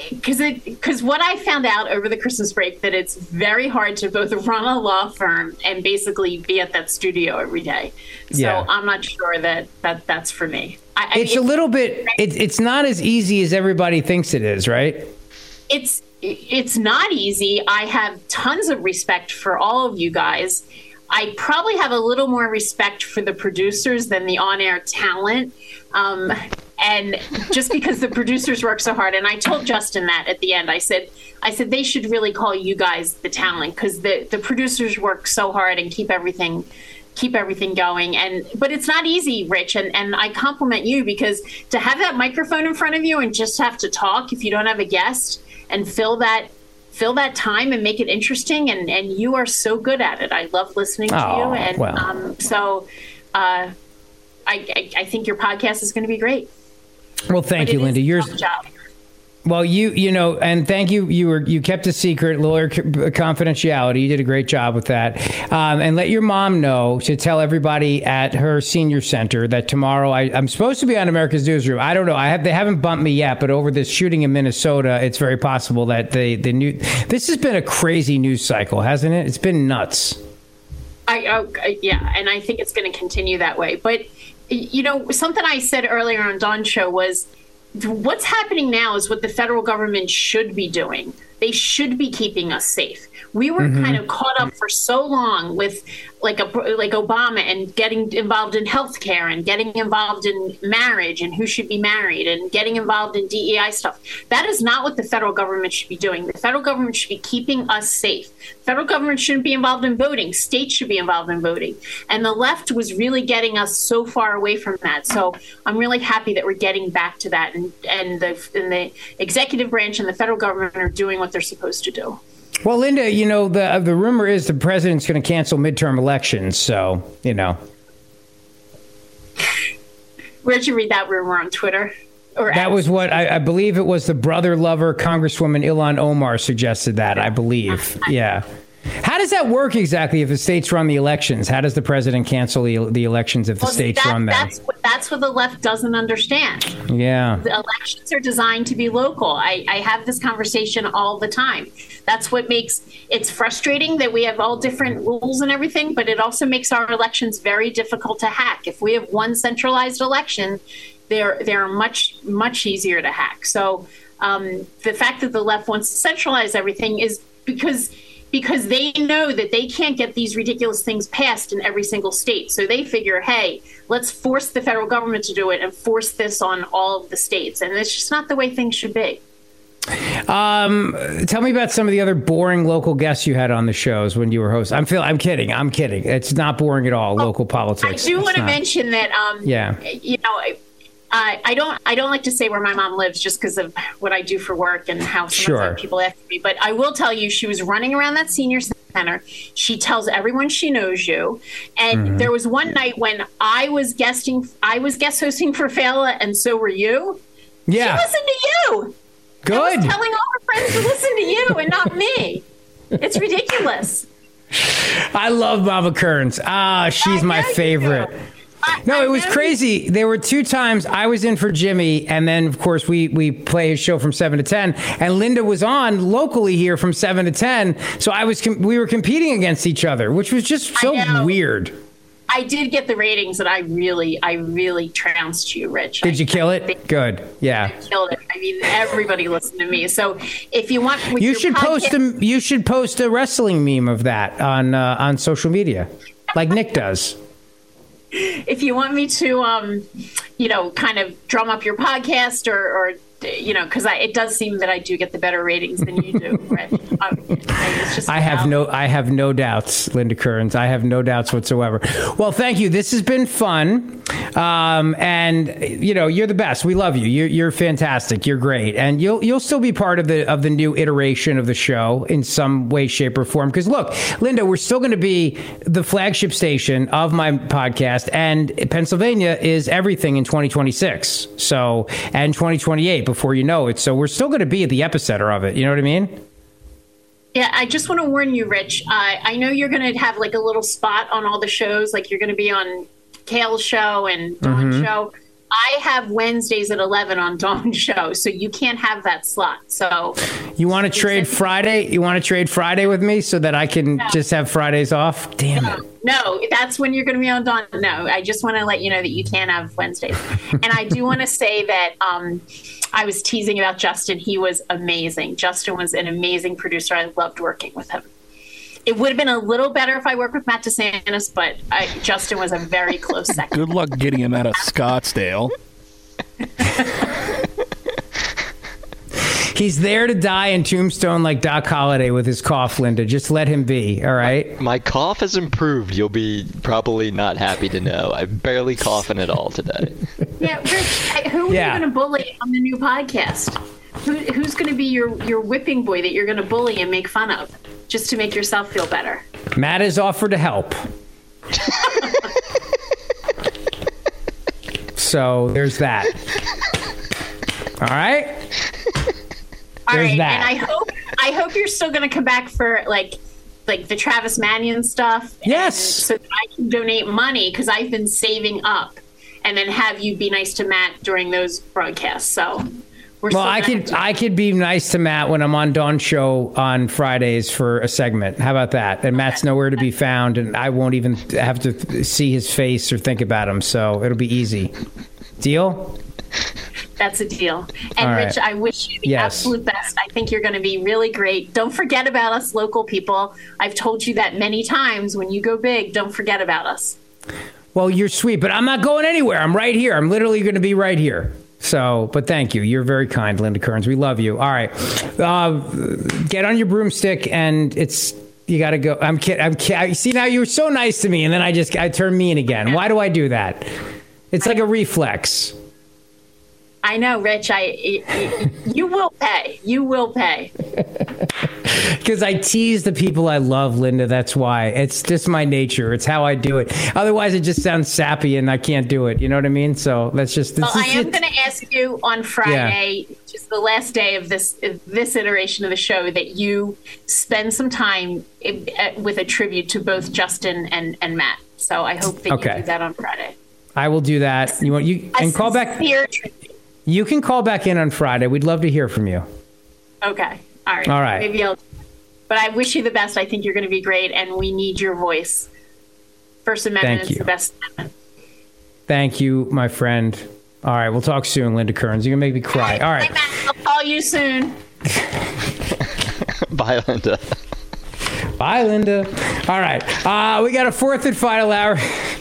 because what I found out over the Christmas break, that it's very hard to both run a law firm and basically be at that studio every day. So I'm not sure that's for me. It's a little bit. It's not as easy as everybody thinks it is, right? It's not easy. I have tons of respect for all of you guys. I probably have a little more respect for the producers than the on-air talent. And just because the producers work so hard, and I told Justin that at the end, I said they should really call you guys the talent, because the producers work so hard and keep everything going. But it's not easy, Rich, and I compliment you, because to have that microphone in front of you and just have to talk if you don't have a guest and fill that time and make it interesting, and you are so good at it. I love listening to you, and so I think your podcast is going to be great. Well, thank you, Linda. Yours. Well, you know, and thank you. You kept a secret, lawyer confidentiality. You did a great job with that. And let your mom know to tell everybody at her senior center that tomorrow I'm supposed to be on America's Newsroom. I don't know. They haven't bumped me yet, but over this shooting in Minnesota, it's very possible that this has been a crazy news cycle, hasn't it? It's been nuts. Yeah, and I think it's going to continue that way. But you know, something I said earlier on Dawn's show was, what's happening now is what the federal government should be doing. They should be keeping us safe. We were kind of caught up for so long with like Obama and getting involved in healthcare and getting involved in marriage and who should be married and getting involved in DEI stuff. That is not what the federal government should be doing. The federal government should be keeping us safe. The federal government shouldn't be involved in voting. States should be involved in voting. And the left was really getting us so far away from that. So I'm really happy that we're getting back to that. And the executive branch and the federal government are doing what they're supposed to do. Well, Linda, you know, the rumor is the president's going to cancel midterm elections. So, you know. Where'd you read that rumor, on Twitter? That was what I believe it was. The brother lover Congresswoman Ilhan Omar suggested that, I believe. Yeah. How does that work exactly if the states run the elections? How does the president cancel the elections if the states run them? That's what the left doesn't understand. Yeah. The elections are designed to be local. I have this conversation all the time. That's what makes it's frustrating that we have all different rules and everything, but it also makes our elections very difficult to hack. If we have one centralized election, they're much, much easier to hack. So the fact that the left wants to centralize everything is because they know that they can't get these ridiculous things passed in every single state. So they figure, hey, let's force the federal government to do it and force this on all of the states. And it's just not the way things should be. Tell me about some of the other boring local guests you had on the shows when you were host. I'm kidding. It's not boring at all. Local politics. I do want to mention that, yeah. You know, I don't like to say where my mom lives just because of what I do for work and how sometimes people ask me. But I will tell you, she was running around that senior center. She tells everyone she knows you. And there was one night when I was guest hosting for Fela, and so were you. Yeah. She listened to you. Good. I was telling all her friends to listen to you and not me. It's ridiculous. I love Mama Kearns. She's my favorite. No, it was crazy. There were 2 times I was in for Jimmy, and then, of course, we play his show from 7 to 10, and Linda was on locally here from 7 to 10, so we were competing against each other, which was just so weird. I did get the ratings, and I really trounced you, Rich. Did you kill it? Good. Yeah. I killed it. I mean, everybody listened to me. So if you want, you should post a wrestling meme of that on social media, like Nick does. If you want me to, kind of drum up your podcast or because it does seem that I do get the better ratings than you do. Right? I have no doubts, Linda Kearns. I have no doubts whatsoever. Well, thank you. This has been fun. And you're the best. We love you. You're fantastic. You're great. And you'll still be part of the new iteration of the show in some way, shape, or form. Because look, Linda, we're still going to be the flagship station of my podcast, and Pennsylvania is everything in 2026. So, and 2028 before you know it. So we're still going to be at the epicenter of it. You know what I mean? Yeah, I just want to warn you, Rich. I know you're going to have like a little spot on all the shows. Like you're going to be on Kale's show and Dawn's show. I have Wednesdays at 11 on Dawn's show, so you can't have that slot. So you want to trade Friday? You want to trade Friday with me so that I can just have Fridays off? Damn it. No, that's when you're going to be on Dawn. No, I just want to let you know that you can't have Wednesdays. And I do want to say that I was teasing about Justin. He was amazing. Justin was an amazing producer. I loved working with him. It would have been a little better if I worked with Matt DeSantis, but Justin was a very close second. Good luck getting him out of Scottsdale. He's there to die in Tombstone like Doc Holliday with his cough, Linda. Just let him be, all right? My cough has improved. You'll be probably not happy to know. I'm barely coughing at all today. Yeah, Rich, who are you going to bully on the new podcast? Who's going to be your whipping boy that you're going to bully and make fun of just to make yourself feel better? Matt has offered to help. So there's that. All right? All right, that. And I hope you're still going to come back for like the Travis Manion stuff. Yes. So that I can donate money because I've been saving up, and then have you be nice to Matt during those broadcasts. So I could be nice to Matt when I'm on Dawn's show on Fridays for a segment. How about that? And Matt's nowhere to be found, and I won't even have to see his face or think about him. So it'll be easy. Deal? That's a deal. And right. Rich, I wish you the absolute best. I think you're going to be really great. Don't forget about us local people. I've told you that many times. When you go big, don't forget about us. Well, you're sweet, but I'm not going anywhere. I'm right here. I'm literally going to be right here. So, but thank you. You're very kind, Linda Kearns. We love you. All right. Get on your broomstick, and you got to go. I'm kidding. See, now you were so nice to me, and then I turn mean again. Why do I do that? It's like a reflex. I know, Rich. You will pay. You will pay. Because I tease the people I love, Linda. That's why. It's just my nature. It's how I do it. Otherwise, it just sounds sappy, and I can't do it. You know what I mean? So that's just. Well, I am going to ask you on Friday, just the last day of this iteration of the show, that you spend some time with a tribute to both Justin and Matt. So I hope that you do that on Friday. I will do that. Call back. You can call back in on Friday. We'd love to hear from you. Okay. All right. All right. Maybe I'll. But I wish you the best. I think you're going to be great, and we need your voice. First Amendment is the best amendment. Thank you, my friend. All right. We'll talk soon, Linda Kearns. You're going to make me cry. All right. I'll call you soon. Bye, Linda. Bye, Linda. All right. We got a fourth and final hour.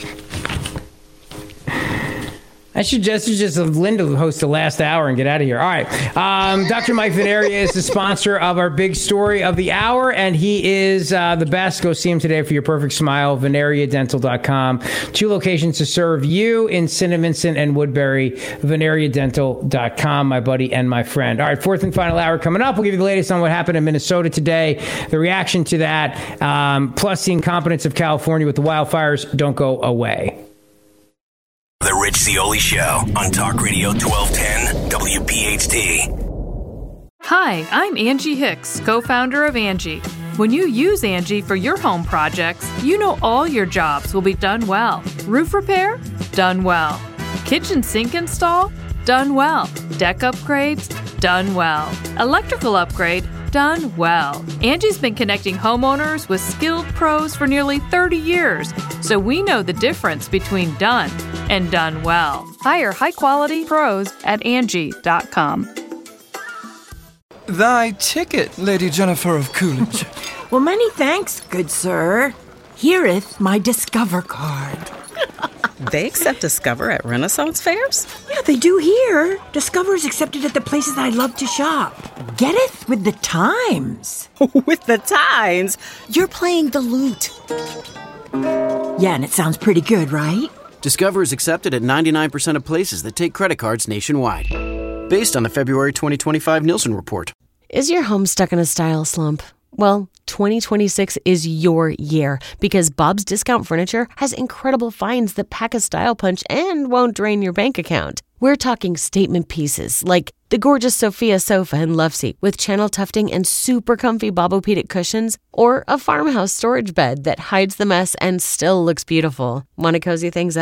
I should just have Linda host the last hour and get out of here. All right. Dr. Mike Veneria is the sponsor of our big story of the hour, and he is the best. Go see him today for your perfect smile. VeneriaDental.com. 2 locations to serve you in St. Vincent and Woodbury. VeneriaDental.com, my buddy and my friend. All right. Fourth and final hour coming up. We'll give you the latest on what happened in Minnesota today, the reaction to that, plus the incompetence of California with the wildfires. Don't go away. The Rich Zeoli Show on Talk Radio 1210 WPHT. Hi, I'm Angie Hicks, co-founder of Angie. When you use Angie for your home projects, you know all your jobs will be done well. Roof repair? Done well. Kitchen sink install? Done well. Deck upgrades? Done well. Electrical upgrade? Done well. Angie's been connecting homeowners with skilled pros for nearly 30 years, so we know the difference between done and done well. Hire high-quality pros at Angie.com. Thy ticket, Lady Jennifer of Coolidge. Well, many thanks, good sir. Here'th my Discover card. They accept Discover at Renaissance fairs? Yeah, they do here. Discover is accepted at the places I love to shop. Getteth with the times. With the times? You're playing the lute. Yeah, and it sounds pretty good, right? Discover is accepted at 99% of places that take credit cards nationwide. Based on the February 2025 Nielsen report. Is your home stuck in a style slump? Well, 2026 is your year because Bob's Discount Furniture has incredible finds that pack a style punch and won't drain your bank account. We're talking statement pieces like the gorgeous Sophia sofa and love seat with channel tufting and super comfy Bobopedic cushions, or a farmhouse storage bed that hides the mess and still looks beautiful. Want to cozy things up?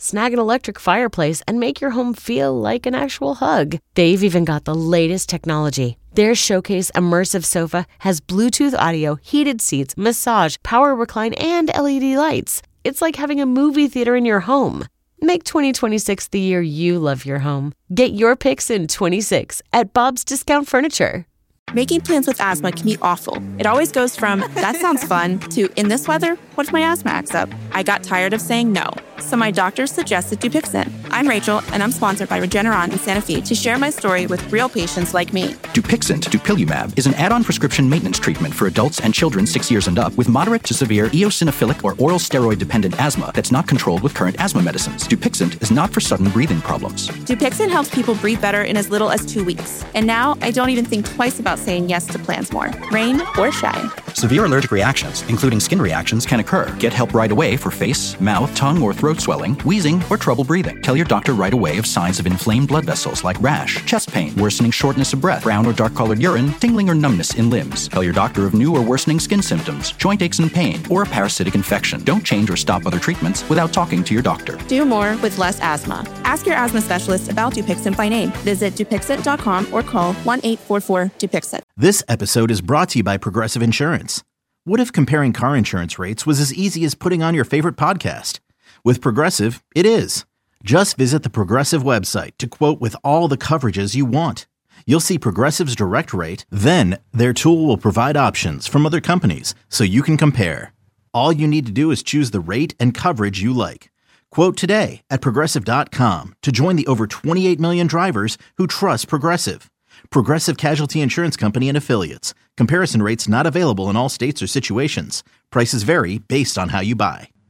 snag an electric fireplace, and make your home feel like an actual hug. They've even got the latest technology. Their Showcase Immersive Sofa has Bluetooth audio, heated seats, massage, power recline, and LED lights. It's like having a movie theater in your home. Make 2026 the year you love your home. Get your picks in 26 at Bob's Discount Furniture. Making plans with asthma can be awful. It always goes from, that sounds fun, to, in this weather, what if my asthma acts up? I got tired of saying no, so my doctor suggested Dupixent. I'm Rachel, and I'm sponsored by Regeneron in Santa Fe to share my story with real patients like me. Dupixent, dupilumab, is an add-on prescription maintenance treatment for adults and children 6 years and up with moderate to severe eosinophilic or oral steroid-dependent asthma that's not controlled with current asthma medicines. Dupixent is not for sudden breathing problems. Dupixent helps people breathe better in as little as 2 weeks. And now, I don't even think twice about saying yes to plans more, rain or shine. Severe allergic reactions, including skin reactions, can occur. Get help right away for face, mouth, tongue, or throat swelling, wheezing, or trouble breathing. Tell your doctor right away of signs of inflamed blood vessels like rash, chest pain, worsening shortness of breath, brown or dark-colored urine, tingling or numbness in limbs. Tell your doctor of new or worsening skin symptoms, joint aches and pain, or a parasitic infection. Don't change or stop other treatments without talking to your doctor. Do more with less asthma. Ask your asthma specialist about Dupixent by name. Visit Dupixent.com or call 1-844-DUPIXENT. This episode is brought to you by Progressive Insurance. What if comparing car insurance rates was as easy as putting on your favorite podcast? With Progressive, it is. Just visit the Progressive website to quote with all the coverages you want. You'll see Progressive's direct rate, then their tool will provide options from other companies so you can compare. All you need to do is choose the rate and coverage you like. Quote today at Progressive.com to join the over 28 million drivers who trust Progressive. Progressive Casualty Insurance Company and Affiliates. Comparison rates not available in all states or situations. Prices vary based on how you buy.